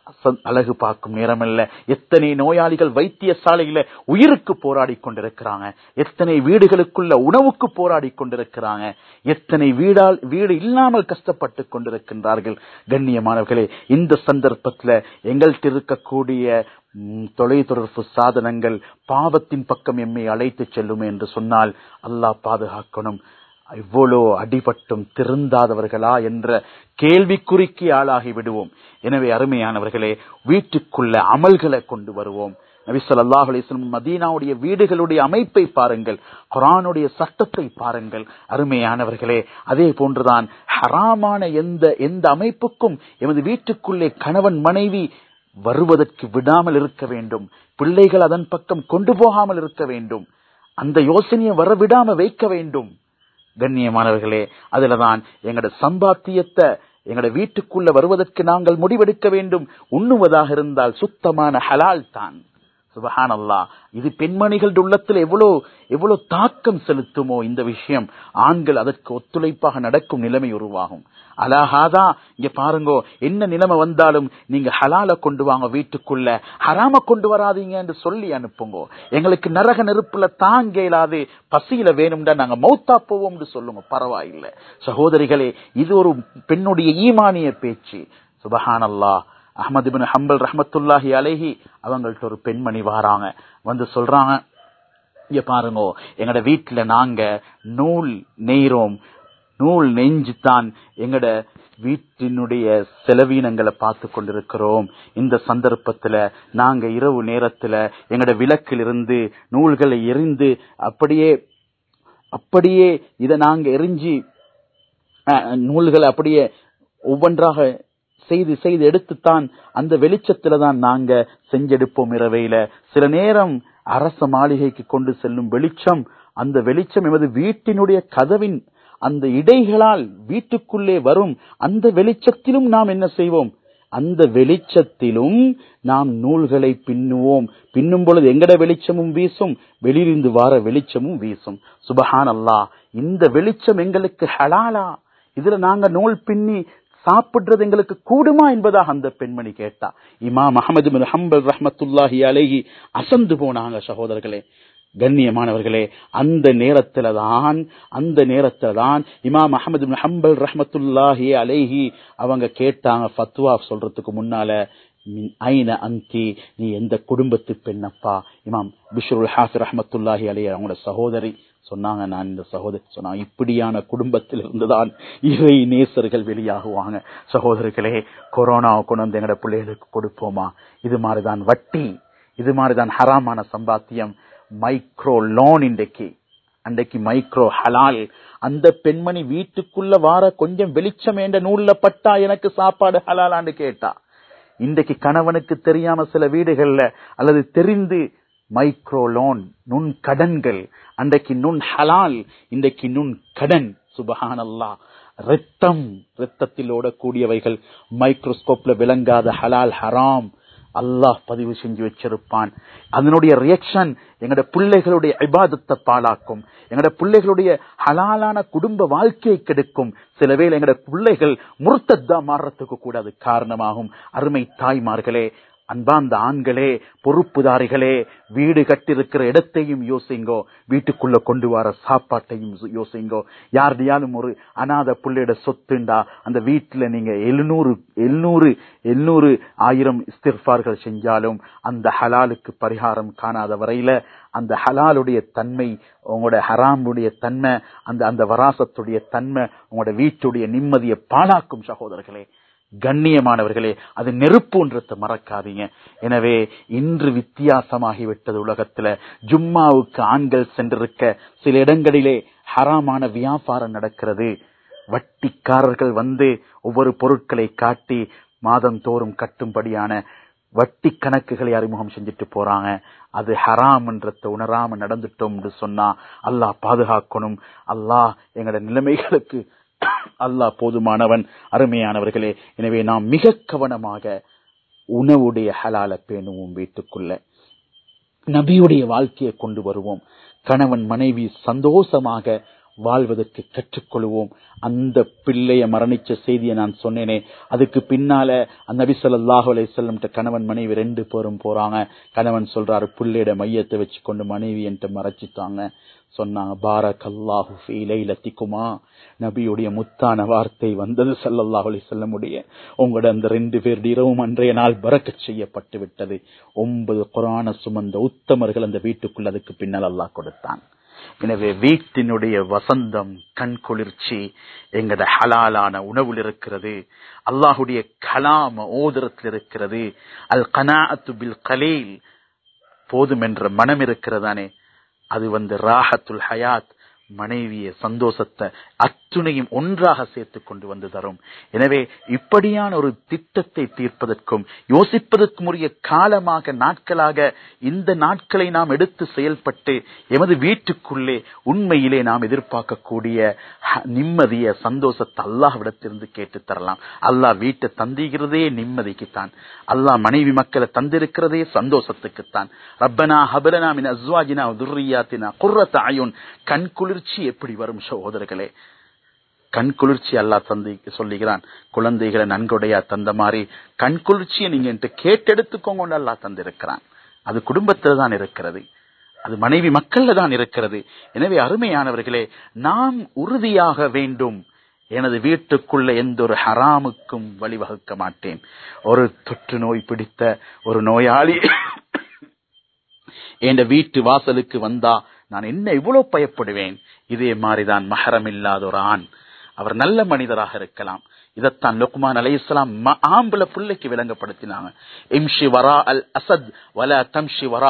அழகு பார்க்கும் நேரமல்ல. எத்தனை நோயாளிகள் வைத்தியசாலையில உயிருக்கு போராடி கொண்டிருக்கிறாங்க, எத்தனை வீடுகளுக்குள்ள உணவுக்கு போராடி கொண்டிருக்கிறாங்க, எத்தனை வீடு இல்லாமல் கஷ்டப்பட்டு கொண்டிருக்கின்றார்கள். கண்ணியமானவர்களே, இந்த சந்தர்ப்பத்தில் எங்கள்கிட்ட இருக்கக்கூடிய தொலைத்தொடர்பு சாதனங்கள் பாவத்தின் பக்கம் எம்மை அழைத்து செல்லும் என்று சொன்னால் அல்லாஹ் பாதுகாக்கணும். இவ்வளோ அடிபட்டும் திருந்தாதவர்களா என்ற கேள்விக்குறிக்கு ஆளாகி விடுவோம். எனவே அருமையானவர்களே, வீட்டுக்குள்ள அமல்களை கொண்டு வருவோம். நபி ஸல்லல்லாஹு அலைஹி வஸல்லம் மதீனாவுடைய வீடுகளுடைய அமைப்பை பாருங்கள், குர்ஆனுடைய சட்டத்தை பாருங்கள். அருமையானவர்களே, அதே போன்றுதான் ஹராமான எந்த அமைப்புக்கும் எமது வீட்டுக்குள்ளே கணவன் மனைவி வருவதற்கு விடாமல் இருக்க வேண்டும். பிள்ளைகள் அதன் பக்கம் கொண்டு போகாமல் இருக்க வேண்டும். அந்த யோசனையை வரவிடாம வைக்க வேண்டும். கண்ணியமானவர்களே, அதுலதான் எங்களோட சம்பாத்தியத்தை எங்களோட வீட்டுக்குள்ள வருவதற்கு நாங்கள் முடிவெடுக்க வேண்டும். உண்ணுவதாக இருந்தால் சுத்தமான ஹலால் தான். சுபஹானல்லாஹ், இது பெண்மணிகள் உள்ளத்தில் எவ்வளவு தாக்கம் செலுத்துமோ இந்த விஷயம். ஆண்கள் அதற்கு ஒத்துழைப்பாக நடக்கும் நிலைமை உருவாகும். அலாஹாதா, இங்க பாருங்க, என்ன நிலைமை வந்தாலும் நீங்க ஹலால கொண்டு வாங்க வீட்டுக்குள்ள, ஹராம கொண்டு வராதீங்க என்று சொல்லி அனுப்புங்க. எங்களுக்கு நரக நெருப்புல தாங்க இயலாது, பசியில வேணும்டா நாங்க மௌத்தா போவோம் சொல்லுங்க, பரவாயில்லை. சகோதரிகளே, இது ஒரு பெண்ணுடைய ஈமானிய பேச்சு. சுபஹானல்லாஹ். அஹ்மத் இப்னு ஹம்பல் ரஹ்மத்துல்லாஹி அலைஹி அவங்கள்ட்ட ஒரு பெண்மணி வராங்க, வந்து சொல்றாங்க, இங்க பாருங்க, எங்கட வீட்டுல நாங்க நூல் நெய்றோம், நூல் நெஞ்சுதான் எங்கட வீட்டினுடைய செலவீனங்களை பார்த்து கொண்டிருக்கிறோம். இந்த சந்தர்ப்பத்துல நாங்க இரவு நேரத்துல எங்கட விளக்கிலிருந்து நூல்களை எரிந்து அப்படியே இதை நாங்க எரிஞ்சு நூல்களை அப்படியே ஒவ்வொன்றாக செய்து எடுத்துத்தான் அந்த வெளிச்சத்துல தான் நாங்க செஞ்செடுப்போம் இரவையில. சில நேரம் அரச மாளிகைக்கு கொண்டு செல்லும் வெளிச்சம், அந்த வெளிச்சம் எமது வீட்டினுடைய கதவின் அந்த இடைகளால் வீட்டுக்குள்ளே வரும். அந்த வெளிச்சத்திலும் நாம் என்ன செய்வோம், அந்த வெளிச்சத்திலும் நாம் நூல்களை பின்னுவோம். பின்னும் பொழுது எங்கட வெளிச்சமும் வீசும், வெளியிலிருந்து வார வெளிச்சமும் வீசும். சுபஹானல்லாஹ். இந்த வெளிச்சம் எங்களுக்கு ஹலாலா? இதுல நாங்க நூல் பின்னி சாப்பிடுறது எங்களுக்கு கூடுமா என்பதாக அந்த பெண்மணி கேட்டா. இமாம் அஹ்மத் இப்னு ஹம்பல் ரஹ்மத்துல்லாஹி அலைஹி அசந்து போனாங்க. சகோதரர்களே, கண்ணியமானவர்களே, அந்த நேரத்துல தான் இமாம் அஹ்மத் இப்னு ஹம்பல் ரஹ்மத்துல்லாஹி அலைஹி அவங்க கேட்டாங்க, ஃபத்வா சொல்றதுக்கு முன்னால, மின் ஐன அந்தி, நீ எந்த குடும்பத்து பெண்ணப்பா? இமாம் பிஷ்ருல் ஹாஃபி ரஹ்மத்துல்லாஹி அலைஹி அவங்களோட சகோதரி சொன்னாங்க, நான் இந்த சகோதரி சொன்னாங்க, இப்படியான குடும்பத்தில் இருந்துதான் இறை நேசர்கள் வெளியாகுவாங்க. சகோதரர்களே, கொரோனாவை கொண்டு வந்து எங்கட பிள்ளைகளுக்கு கொடுப்போமா? இது மாதிரிதான் வட்டி, இது மாதிரிதான் ஹராமான சம்பாத்தியம், மைக்ரோ லோன். அன்றைக்கு மைக்ரோ ஹலால். அந்த பெண்மணி வீட்டுக்குள்ள வார கொஞ்சம் வெளிச்சம் என்ற நூல்ல பட்டா எனக்கு சாப்பாடு ஹலாலான்னு கேட்டா. இன்றைக்கு கணவனுக்கு தெரியாம சில வீடுகள்ல அல்லது தெரிந்து மைக்ரோ லோன், நுண் கடன்கள். அன்றைக்கு நுண் ஹலால், இன்றைக்கு நுண் கடன். சுபஹானல்லாஹ். ரத்தத்தில் ஓடக்கூடியவைகள் மைக்ரோஸ்கோப்ல விளங்காத ஹலால் ஹராம் அல்லாஹ் பதிவு செஞ்சு வச்சிருப்பான். அதனுடைய ரியாக்ஷன் எங்கட பிள்ளைகளுடைய இபாதத்தை பாழாக்கும், எங்கட பிள்ளைகளுடைய ஹலாலான குடும்ப வாழ்க்கையை கெடுக்கும். சில வேளை எங்கட பிள்ளைகள் முர்த்தத்தா மாறத்துக்கு கூட அது காரணமாகும். அருமை தாய்மார்களே, அன்பார்ந்த ஆண்களே, பொறுப்புதாரிகளே, வீடு கட்டிருக்கிற இடத்தையும் யோசிங்கோ, வீட்டுக்குள்ள கொண்டு வர சாப்பாட்டையும் யோசிங்கோ. யாருடையாலும் ஒரு அநாத புள்ளையோட சொத்துண்டா அந்த வீட்டுல நீங்க 700,000 இஸ்திக்ஃபார்கள் செஞ்சாலும் அந்த ஹலாலுக்கு பரிகாரம் காணாத வரையில அந்த ஹலாலுடைய தன்மை, உங்களோட ஹராமுடைய தன்மை, அந்த வராசத்துடைய தன்மை உங்களோட வீட்டுடைய நிம்மதியை பாழாக்கும். சகோதரர்களே, கண்ணியமானவர்களே, அது நெருப்புன்றதை மறக்காதீங்க. எனவே இன்று வித்தியாசமாகிவிட்டது உலகத்துல. ஜும்மாவுக்கு ஆண்கள் சென்றிருக்க சில இடங்களிலே ஹராமான வியாபாரம் நடக்கிறது. வட்டிக்காரர்கள் வந்து ஒவ்வொரு பொருட்களை காட்டி மாதந்தோறும் கட்டும்படியான வட்டி கணக்குகளை அறிமுகம் செஞ்சுட்டு போறாங்க. அது ஹராம்ன்றத உணராம நடந்துட்டோம் சொன்னா அல்லாஹ் பாதுகாக்கணும். அல்லாஹ் எங்களோட நிலைமைகளுக்கு அல்லாஹ் போதுமானவன். அருமையானவர்களே, எனவே நாம் மிக கவனமாக உணவுடைய ஹலால பேணுவோம். வீட்டுக்குள்ள நபியுடைய வாழ்க்கையை கொண்டு வருவோம். கணவன் மனைவி சந்தோஷமாக வாழ்வதற்கு கற்றுக்கொள்வோம். அந்த பிள்ளைய மரணிச்ச செய்தியை நான் சொன்னேனே, அதுக்கு பின்னால நபி ஸல்லல்லாஹு அலைஹி வஸல்லம் கணவன் மனைவி 2 பேரும் போறாங்க. கணவன் சொல்றாரு, பிள்ளையோட மையத்தை வச்சு கொண்டு மனைவி என்கிட்ட மறைச்சிட்டாங்க. சொன்னாங்க, பாரக்கல்லாஹு ஃபீ லைலத்திக்குமா. நபியுடைய முத்தான வார்த்தை வந்தது ஸல்லல்லாஹு அலைஹி வஸல்லம் உடைய. உங்களோட அந்த 2 பேருடைய இரவும் அன்றைய நாள் பரக்கத் செய்யப்பட்டு விட்டது. 9 குர்ஆனை சுமந்த உத்தமர்கள் அந்த வீட்டுக்குள்ள அதுக்கு பின்னால் அல்லாஹ் கொடுத்தான். எனவே வீட்டினுடைய வசந்தம், கண் குளிர்ச்சி எங்கட ஹலாலான உணவில் இருக்கிறது. அல்லாஹுடைய கலாம் ஓதுரத்தில் இருக்கிறது. அல் கனாஅத்து பில் கலீல், போதும் என்ற மனம் இருக்கிறதானே, அது ராஹத்துல் ஹயாத், மனைவிய சந்தோஷத்தை அத்துணையும் ஒன்றாக சேர்த்து கொண்டு வந்து தரும். எனவே இப்படியான ஒரு திட்டத்தை தீர்ப்பதற்கும் யோசிப்பதற்கும் உரிய காலமாக, நாட்களாக இந்த நாட்களை நாம் எடுத்து செயல்பட்டு எமது வீட்டுக்குள்ளே உண்மையிலே நாம் எதிர்பார்க்கக்கூடிய நிம்மதிய சந்தோஷத்தை அல்லாஹ்விடத்திலிருந்து கேட்டு தரலாம். அல்லாஹ் வீட்டை தந்திக்கிறதே நிம்மதிக்குத்தான். அல்லாஹ் மனைவி மக்களை தந்திருக்கிறதே சந்தோஷத்துக்குத்தான். ரப்பனா ஹபலனா மின் அஸ்வாஜினா துர்ரியாத்தினா குர்ரத அயுன். கண் குளிர்ச்சி எப்படி வரும் சகோதரர்களே? கண் குளிர்ச்சி அல்லாஹ் சொல்லுகிறான், குழந்தைகளை நன்கொடையா தந்த மாதிரி கண் குளிர்ச்சியை நீங்க கேட்டெடுத்துக்கோங்க அல்லாஹ் தந்திருக்கிறான். அது குடும்பத்தில் தான் இருக்கிறது, அது மனைவி மக்கள்ல தான் இருக்கிறது. எனவே அருமையானவர்களே, நாம் உறுதியாக வேண்டும், எனது வீட்டுக்குள்ள எந்த ஒரு ஹராமுக்கும் வழிவகுக்க மாட்டேன். ஒரு தொற்று நோய் பிடித்த ஒரு நோயாளி என் வீட்டு வாசலுக்கு வந்தா நான் என்ன இவ்வளவு பயப்படுவேன். இதே மாதிரிதான் மஹரம் இல்லாத ஒரு ஆண், அவர் நல்ல மனிதராக இருக்கலாம். இதத்தான் லுக்மான் அலைஹிஸ்ஸலாம் ஆம்பளை பிள்ளைக்கு விளங்கப்படுத்தினாங்க. இம்ஷி வரா அல் அசத் வலா தம்ஷி வரா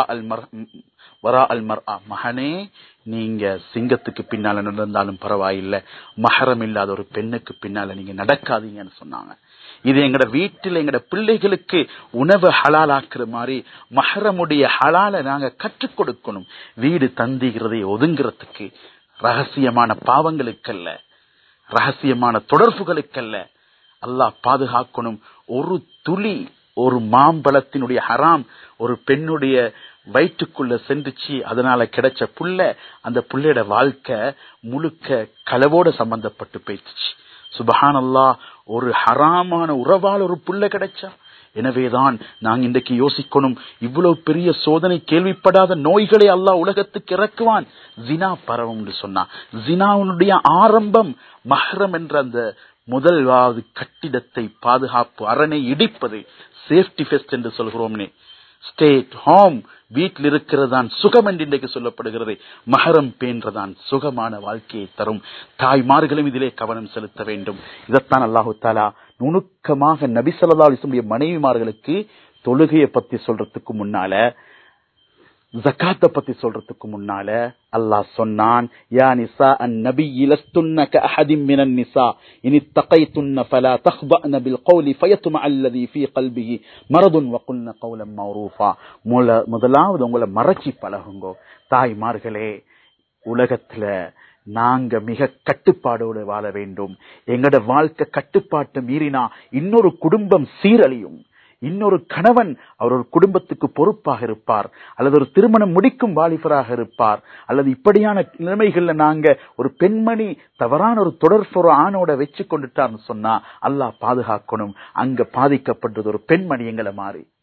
அல் மர்ஆ. மகனே, நீங்க சிங்கத்துக்கு பின்னால நடந்தாலும் பரவாயில்லை, மஹரம் இல்லாத ஒரு பெண்ணுக்கு பின்னால நீங்க நடக்காதீங்கன்னு சொன்னாங்க. இது எங்கட வீட்டில் எங்கட பிள்ளைகளுக்கு உணவு ஹலாலாக்குற மாதிரி மஹரமுடைய ஹலால நாங்க கற்றுக் கொடுக்கணும். வீடு தந்திகிறதை ஒதுங்கிறதுக்கு, ரகசியமான பாவங்களுக்கல்ல, ரகசியமான தொடர்புகளுக்கல்ல. அல்லாஹ் பாதுகாக்கணும். ஒரு துளி, ஒரு மாம்பழத்தினுடைய ஹராம் ஒரு பெண்ணுடைய வயிற்றுக்குள்ள சென்றுச்சு, அதனால கிடைச்ச புள்ள, அந்த புள்ளையோட வாழ்க்கை முழுக்க களவோட சம்பந்தப்பட்டு போயிடுச்சு. சுபஹானல்லாஹ், ஒரு ஹராமான உறவால் ஒரு புள்ள கிடைச்சா. எனவேதான் நாங்க இன்றைக்கு யோசிக்கணும், இவ்வளவு பெரிய சோதனை, கேள்விப்படாத நோய்களை அல்லாஹ் உலகத்துக்கு இறக்குவான். ஜினா பரவும் சொன்னா, ஜினாவுடைய ஆரம்பம் மஹ்ரம் என்ற அந்த முதலாவது கட்டிடத்தை, பாதுகாப்பு அரணை இடிப்பது, சேஃப்டி ஃபெஸ்ட் என்று சொல்கிறோம்னே, ஸ்டேட் ஹோம், வீட்டில் இருக்கிறதான் சுகம் என்று இன்றைக்கு சொல்லப்படுகிறது. மஹரம் பேன்றதான் சுகமான வாழ்க்கையை தரும். தாய்மார்களும் இதிலே கவனம் செலுத்த வேண்டும். இதைத்தான் அல்லாஹு தஆலா நுணுக்கமாக நபி ஸல்லல்லாஹு அலைஹி வஸல்லம் மனைவிமார்களுக்கு தொழுகையை பத்தி சொல்றதுக்கு முன்னால, ஜகாத்தை பத்தி சொல்றதுக்கு முன்னால அல்லாஹ் சொன்னான், யா நிசா அன்-நபிய்யி லஸ்துன்ன கஅஹதின் மினன் நிசா இன் தகைதுன்ன ஃபலா தக்பஅன பில் கௌலி ஃபயத்மஅ அல்லதி ஃபீ கல்பிஹி மரதுன் வகுல்ன கௌலன் மௌரூஃபா. முதலாவது உங்களை மறைச்சி பழகுங்கோ. தாய்மார்களே, உலகத்துல நாங்க மிக கட்டுப்பாடோடு வாழ வேண்டும். எங்கட வாழ்க்கை கட்டுப்பாட்டை மீறினா இன்னொரு குடும்பம் சீரழியும். இன்னொரு கணவன் அவர் ஒரு குடும்பத்துக்கு பொறுப்பாக இருப்பார், அல்லது ஒரு திருமணம் முடிக்கும் வாலிபராக இருப்பார், அல்லது இப்படியான நிலைமைகள்ல நாங்க ஒரு பெண்மணி தவறான ஒரு தொடர்பு ஒரு ஆணோட வச்சு கொண்டுட்டார்னு சொன்னா அல்லாஹ் பாதுகாக்கணும். அங்க பாதிக்கப்பட்டது ஒரு பெண்மணி எங்களை மாறி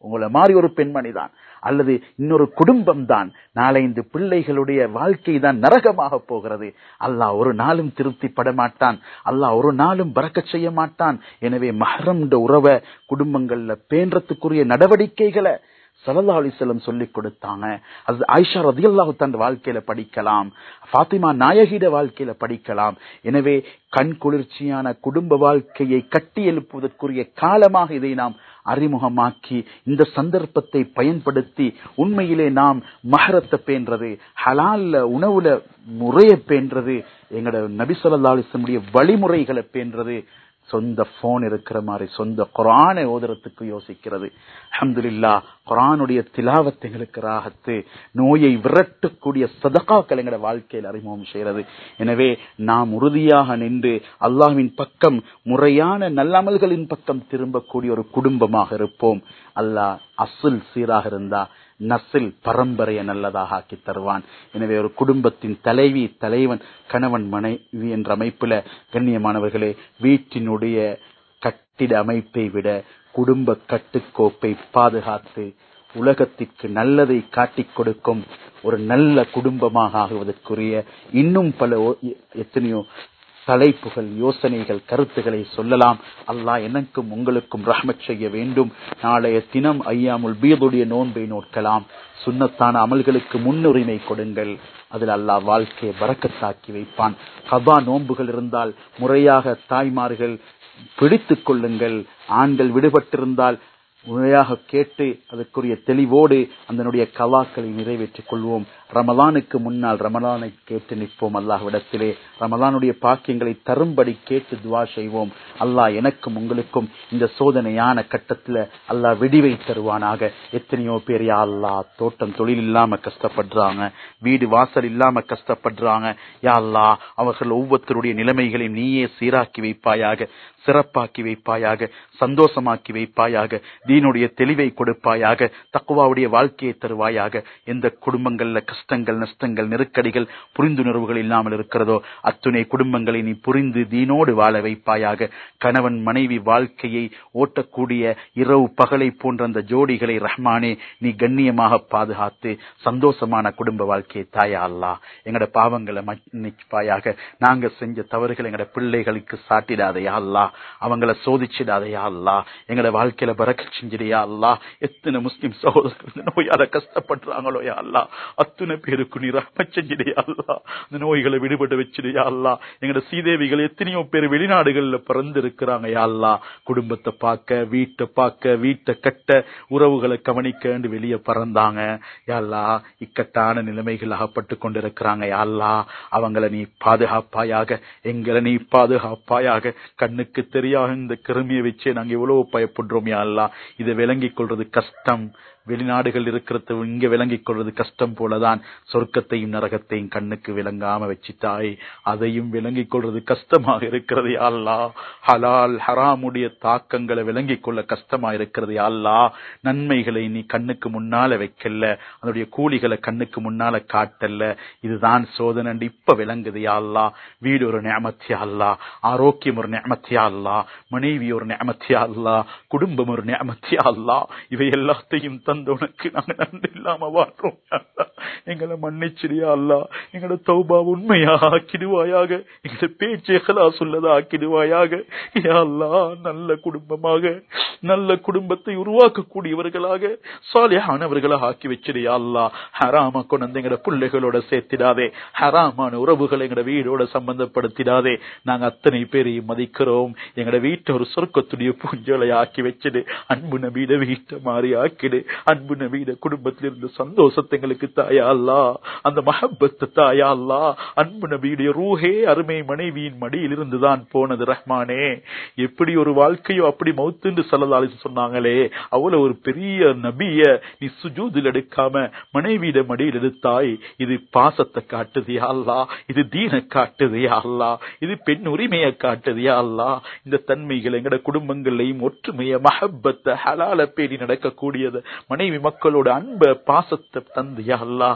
உங்களை மாதிரி ஒரு பெண்மணி தான் அல்லது இன்னொரு குடும்பம் தான், நாளைந்து பிள்ளைகளுடைய வாழ்க்கை தான் நரகமாக போகிறது. அல்லாஹ் ஒரு நாளும் திருப்திப்பட மாட்டான், அல்லாஹ் ஒரு நாளும் பரக்கத் செய்ய மாட்டான். எனவே மஹ்ரம் உறவை குடும்பங்கள்ல பேன்றதுக்குரிய நடவடிக்கைகளை ஸல்லல்லாஹு அலைஹி வஸல்லம் சொல்லிக் கொடுத்தாங்க. அது ஆயிஷா ரலியல்லாஹு தன் வாழ்க்கையில படிக்கலாம், ஃபாத்திமா நாயகிட வாழ்க்கையில படிக்கலாம். எனவே கண் குளிர்ச்சியான குடும்ப வாழ்க்கையை கட்டி எழுப்புவதற்குரிய காலமாக இதை நாம் அறிமுகமாக்கி இந்த சந்தர்ப்பத்தை பயன்படுத்தி உண்மையிலே நாம் மஹரத்தை பேன்றது, ஹலால்ல உணவுல முறையை பேன்றது, எங்கட நபி ஸல்லல்லாஹு அலைஹி வஸல்லம் வழிமுறைகளை பேன்றது, சொந்த போன் இருக்கிற மாதிரி சொந்த குர்ஆனை ஓதுறதுக்கு யோசிக்கிறது. அல்ஹம்துலில்லாஹ், குர்ஆனுடைய திலாவத் எங்களுக்கு ராஹத்து, நோயை விரட்டக்கூடிய சதகாக்கள் எங்கட வாழ்க்கையில் அறிமுகம் செய்கிறது. எனவே நாம் உறுதியாக நின்று அல்லாஹ்வின் பக்கம் முறையான நல்லமல்களின் பக்கம் திரும்பக்கூடிய ஒரு குடும்பமாக இருப்போம். அல்லாஹ் அஸ்ல் சீராக இருந்தா நஸ்ல் பரம்பரையை நல்லதாக ஆக்கி தருவான். எனவே ஒரு குடும்பத்தின் தலைவி தலைவன் கணவன் மனைவி என்ற அமைப்புல கண்ணியமானவர்களே, வீட்டினுடைய கட்டிட அமைப்பை விட குடும்ப கட்டுக்கோப்பை பாதுகாத்து உலகத்திற்கு நல்லதை காட்டிக் கொடுக்கும் ஒரு நல்ல குடும்பமாக ஆகுவதற்குரிய இன்னும் பல எத்தனையோ தலைப்புகள், யோசனைகள், கருத்துக்களை சொல்லலாம். அல்லாஹ் எனக்கும் உங்களுக்கும் ரஹ்மத் செய்ய வேண்டும். நாளைய தினம் ஐயாமுல் பீதுடைய நோன்பை நோக்கலாம். சுன்னத்தான அமல்களுக்கு முன்னுரிமை கொடுங்கள். அதில் அல்லாஹ் வாழ்க்கையை பரக்கத்தாக்கி வைப்பான். கபா நோன்புகள் இருந்தால் முறையாக தாய்மார்கள் பிடித்துக் கொள்ளுங்கள். ஆண்கள் விடுபட்டிருந்தால் முறையாக கேட்டு அதற்குரிய தெளிவோடு அதனுடைய கவாக்களை நிறைவேற்றிக் கொள்வோம். ரமலானுக்கு முன்னால் ரமலானை கேட்டு நிற்போம். அல்லாஹ்விடத்திலே ரமலானுடைய பாக்கியங்களை தரும்படி கேட்டு துவா செய்வோம். அல்லாஹ் எனக்கும் உங்களுக்கும் இந்த சோதனையான கட்டத்தில் அல்லாஹ் விடிவை தருவானாக. எத்தனையோ பேர் யா அல்லாஹ் தோட்டம் தொழில் இல்லாம கஷ்டப்படுறாங்க, வீடு வாசல் இல்லாம கஷ்டப்படுறாங்க. யா அல்லாஹ் அவர்கள் ஒவ்வொருத்தருடைய நிலைமைகளையும் நீயே சீராக்கி வைப்பாயாக, சிறப்பாக்கி வைப்பாயாக, சந்தோஷமாக்கி வைப்பாயாக, தீனுடைய தெளிவை கொடுப்பாயாக, தக்வாவுடைய வாழ்க்கையை தருவாயாக. எந்த குடும்பங்கள்ல கஷ்டங்கள், நஷ்டங்கள், நெருக்கடிகள், புரிந்துணர்வுகள் இல்லாமல் இருக்கிறதோ அத்துணை குடும்பங்களை நீ புரிந்து தீனோடு வாழ வைப்பாயாக. கணவன் மனைவி வாழ்க்கையை ஓட்டக்கூடிய இரவு பகலை போன்ற அந்த ஜோடிகளை ரஹ்மானே நீ கண்ணியமாக பாதுகாத்து சந்தோஷமான குடும்ப வாழ்க்கையை தாயா அல்லாஹ். எங்கட பாவங்களை மன்னிப்பாயாக. நாங்க செஞ்ச தவறுகளை எங்கட பிள்ளைகளுக்கு சாட்டிடாதையா அல்லாஹ், அவங்கள சோதிச்சிடாதையா அல்லாஹ். எங்கட வாழ்க்கையில பரக்கத் செஞ்சிடியா அல்லாஹ். எத்தனை முஸ்லிம் சகோதரர்கள் நோயால கஷ்டப்படுறாங்களோ யா அல்லாஹ், அத்தனை பேருக்கு நீ ரஹ்மத் செஞ்சிடியா அல்லாஹ். இந்த நோய்களை விடுபட வச்சிடியா அல்லாஹ். எங்கட சீதேவிகள் எத்தனையோ பேர் வெளிநாடுகள்ல பிறந்து இருக்கிறாங்க யா அல்லாஹ். குடும்பத்தை பார்க்க, வீட்டை பார்க்க, வீட்டை கட்ட, உறவுகளை கவனிக்க வெளியே பறந்தாங்க யா அல்லாஹ். இக்கட்டான நிலைமைகள் அகப்பட்டு கொண்டிருக்கிறாங்க யா அல்லாஹ். அவங்களை நீ பாதுகாப்பாயாக, எங்களை நீ பாதுகாப்பாயாக. கண்ணுக்கு தெரியாத இந்த கிருமியை வச்சே நாங்க எவ்வளவு பயப்படுறோம் யா அல்லாஹ். இதை விளங்கிக் கொள்றது கஷ்டம். வெளிநாடுகள் இருக்கிறது இங்க விளங்கிக் கொள்வது கஷ்டம் போலதான் சொர்க்கத்தையும் நரகத்தையும் கண்ணுக்கு விளங்காம வச்சிட்டாய், அதையும் விளங்கிக் கொள்வது கஷ்டமாக இருக்கிறது யா அல்லாஹ். ஹலால் ஹராமுடைய தாக்கங்களை விளங்கிக் கொள்ள கஷ்டமா இருக்கிறது யா அல்லாஹ். நன்மைகளை நீ கண்ணுக்கு முன்னால வைக்கல, அதனுடைய கூலிகளை கண்ணுக்கு முன்னால காட்டல. இதுதான் சோதனை இப்ப விளங்குது யா அல்லாஹ். வீடு ஒரு நிஅமத் யா அல்லாஹ், ஆரோக்கியம் ஒரு நிஅமத் யா அல்லாஹ், மனைவி ஒரு நிஅமத் யா அல்லாஹ், குடும்பம் ஒரு நிஅமத் யா அல்லாஹ். இவை எல்லாத்தையும் உனக்கு நாங்க நன்றி இல்லாம வாழ்றோம். எங்களை மன்னிச்சிடியா அல்லாஹ். எங்களோட தௌபா உண்மையா ஆக்கிடுவாயாக, எங்களோட பேச்சை இஹ்லாஸ் உள்ளதா ஆக்கிடுவாயாக யா அல்லாஹ். நல்ல குடும்பமாக, நல்ல குடும்பத்தை உருவாக்கக்கூடியவர்களாக, சாலிஹானவர்களாக ஆக்கி வச்சிடியா அல்லாஹ். ஹராமா கொண்டு எங்களோட பிள்ளைகளோட சேர்த்திடாதே, ஹராமான உறவுகளை எங்களோட வீடோட சம்பந்தப்படுத்திடாதே. நாங்க அத்தனை பேரையும் மதிக்கிறோம். எங்களோட வீட்டை ஒரு சொர்க்கத்துடைய பூஞ்சோலை ஆக்கி வச்சிடு. அன்பு நபியிட வீட்டை மாறி ஆக்கிடு. அன்பு நபியிட குடும்பத்தில் இருந்து சந்தோஷத்தை எங்களுக்கு தாயா அல்லாஹ், அந்த மஹப்பத்தை தாயா அல்லாஹ். அன்பு நபியுடைய ரூஹே அருமை மனைவியின் மடியில் இருந்துதான் போனது ரஹ்மானே. எப்படி ஒரு வாழ்க்கையோ அப்படி மௌத்துன்னு ஸல்லல்லாஹு அலைஹி வஸல்லம் சொன்னாங்களே, அவ்வளவு ஒரு பெரிய நபிய நீ சுஜூதில் எடுக்காம மனைவியிட மடியில் எடுத்தாய். இது பாசத்தை காட்டுது யா அல்லாஹ், இது தீனை காட்டுது யா அல்லாஹ், இது பெண் உரிமையை காட்டுது யா அல்லாஹ். இந்த தன்மைகள் எங்கட குடும்பங்களையும் ஒற்றுமைய மஹப்பத்தை ஹலால பேணி நடக்கக்கூடியது, மனைவி மக்களோட அன்ப பாசத்தை தந்து யா அல்லாஹ்.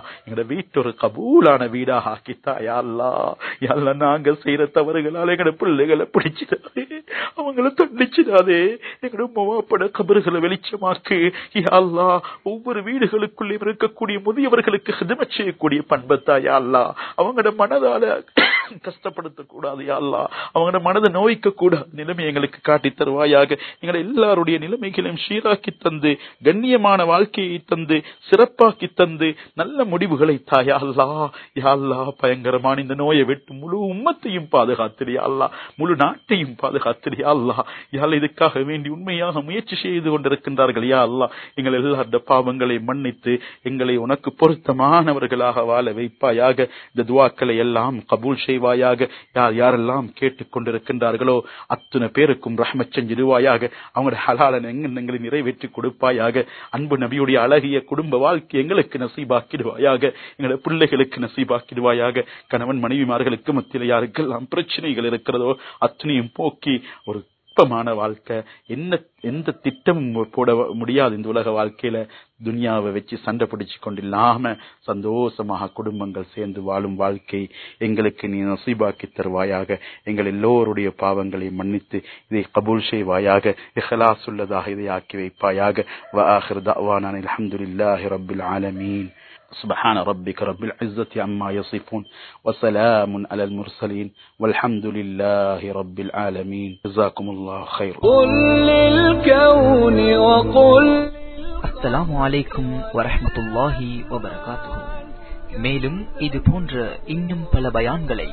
எங்கட வீட்டு ஒரு கபூலான வீடாக ஆக்கித்தா யா அல்லாஹ். யா அல்லாஹ் நாங்க செய்யற தவறுகளால எங்கட பிள்ளைகளை பிடிச்சிடாதே, அவங்கள தண்டிச்சிடாதே, எங்கட உம்மாப்பட கபறுகளை வெளிச்சமாக்கு யா அல்லாஹ். ஒவ்வொரு வீடுகளுக்குள்ளே இருக்கக்கூடிய முதியவர்களுக்கு ஹிதமத் செய்யக்கூடிய பண்பத்தா யா அல்லாஹ். அவங்களோட மனதால கஷ்டப்படுத்த கூடாது யா அல்லாஹ். அவங்களோட மனதை நோய்க்க கூடாது நிலைமை எங்களுக்கு காட்டி தருவாயாக. எங்களை எல்லாருடைய நிலைமைகளையும் சீராக்கி தந்து கண்ணியமான வாழ்க்கையை தந்து சிறப்பாக்கி தந்து நல்ல முடிவுகளை தாயா அல்லாஹ். யா அல்லாஹ் பயங்கரமான இந்த நோயை விட்டு முழு உம்மத்தையும் பாதுகாத்திரியா அல்லாஹ், முழு நாட்டையும் பாதுகாத்திரியா அல்லாஹ். யா அல்லாஹ் இதுக்காக வேண்டி உண்மையாக முயற்சி செய்து கொண்டிருக்கின்றார்கள் யா அல்லாஹ். எங்கள் எல்லாருடைய பாவங்களை மன்னித்து எங்களை உனக்கு பொருத்தமானவர்களாக வாழ வைப்பாயாக. இந்த துஆக்களை எல்லாம் கபூல் செய்வாயாக. யார் யாரெல்லாம் கேட்டுக் கொண்டிருக்கின்றார்களோ அத்தனை பேருக்கும் ரஹ்மத் செஞ்சிடுவாயாக. அவங்களுடைய ஹலாலான எண்ணங்களை நிறைவேற்றி கொடுப்பாயாக. அன்பு நபியுடைய அழகிய குடும்ப வாழ்க்கை எங்களுக்கு நசீபாக்கிடுவாயாக. எங்களுடைய பிள்ளைகளுக்கு நசீபாக்கிடுவாயாக. கணவன் மனைவிமார்களுக்கு மத்தியில் யாருக்கெல்லாம் பிரச்சனைகள் இருக்கிறதோ அத்தனையும் போக்கி ஒரு மான வாழ்க்கை, எந்த திட்டமும் போட முடியாது இந்த உலக வாழ்க்கையில. துனியாவை வச்சு சண்டை பிடிச்சு கொண்டு இல்லாம சந்தோஷமாக குடும்பங்கள் சேர்ந்து வாழும் வாழ்க்கை எங்களுக்கு நீ நசீபாக்கி தருவாயாக. எங்கள் எல்லோருடைய பாவங்களை மன்னித்து இதை கபூல் செய்வாயாக. இஹ்லாஸ் உள்ளதாக இதை ஆக்கி வைப்பாயாக. வ ஆகிரு தஅவானா அல்ஹம்துலில்லாஹி ரப்பில் ஆலமீன். سبحان ربك رب العزة عما يصفون وسلام على المرسلين والحمد لله رب العالمين. جزاكم الله خير. قل للكون وقل السلام عليكم ورحمة الله وبركاته. மேலும் இது போன்ற இன்னும் பல பயான்களை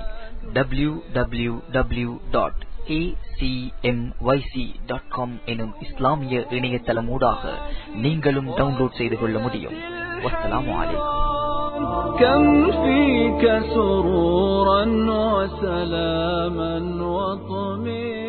www.acmyc.com எனும் இஸ்லாமிய இணையதளமூடாக நீங்களும் டவுன்லோட் செய்து கொள்ள முடியும். والسلام عليكم. كم فيك سرورا وسلاما وطمئنا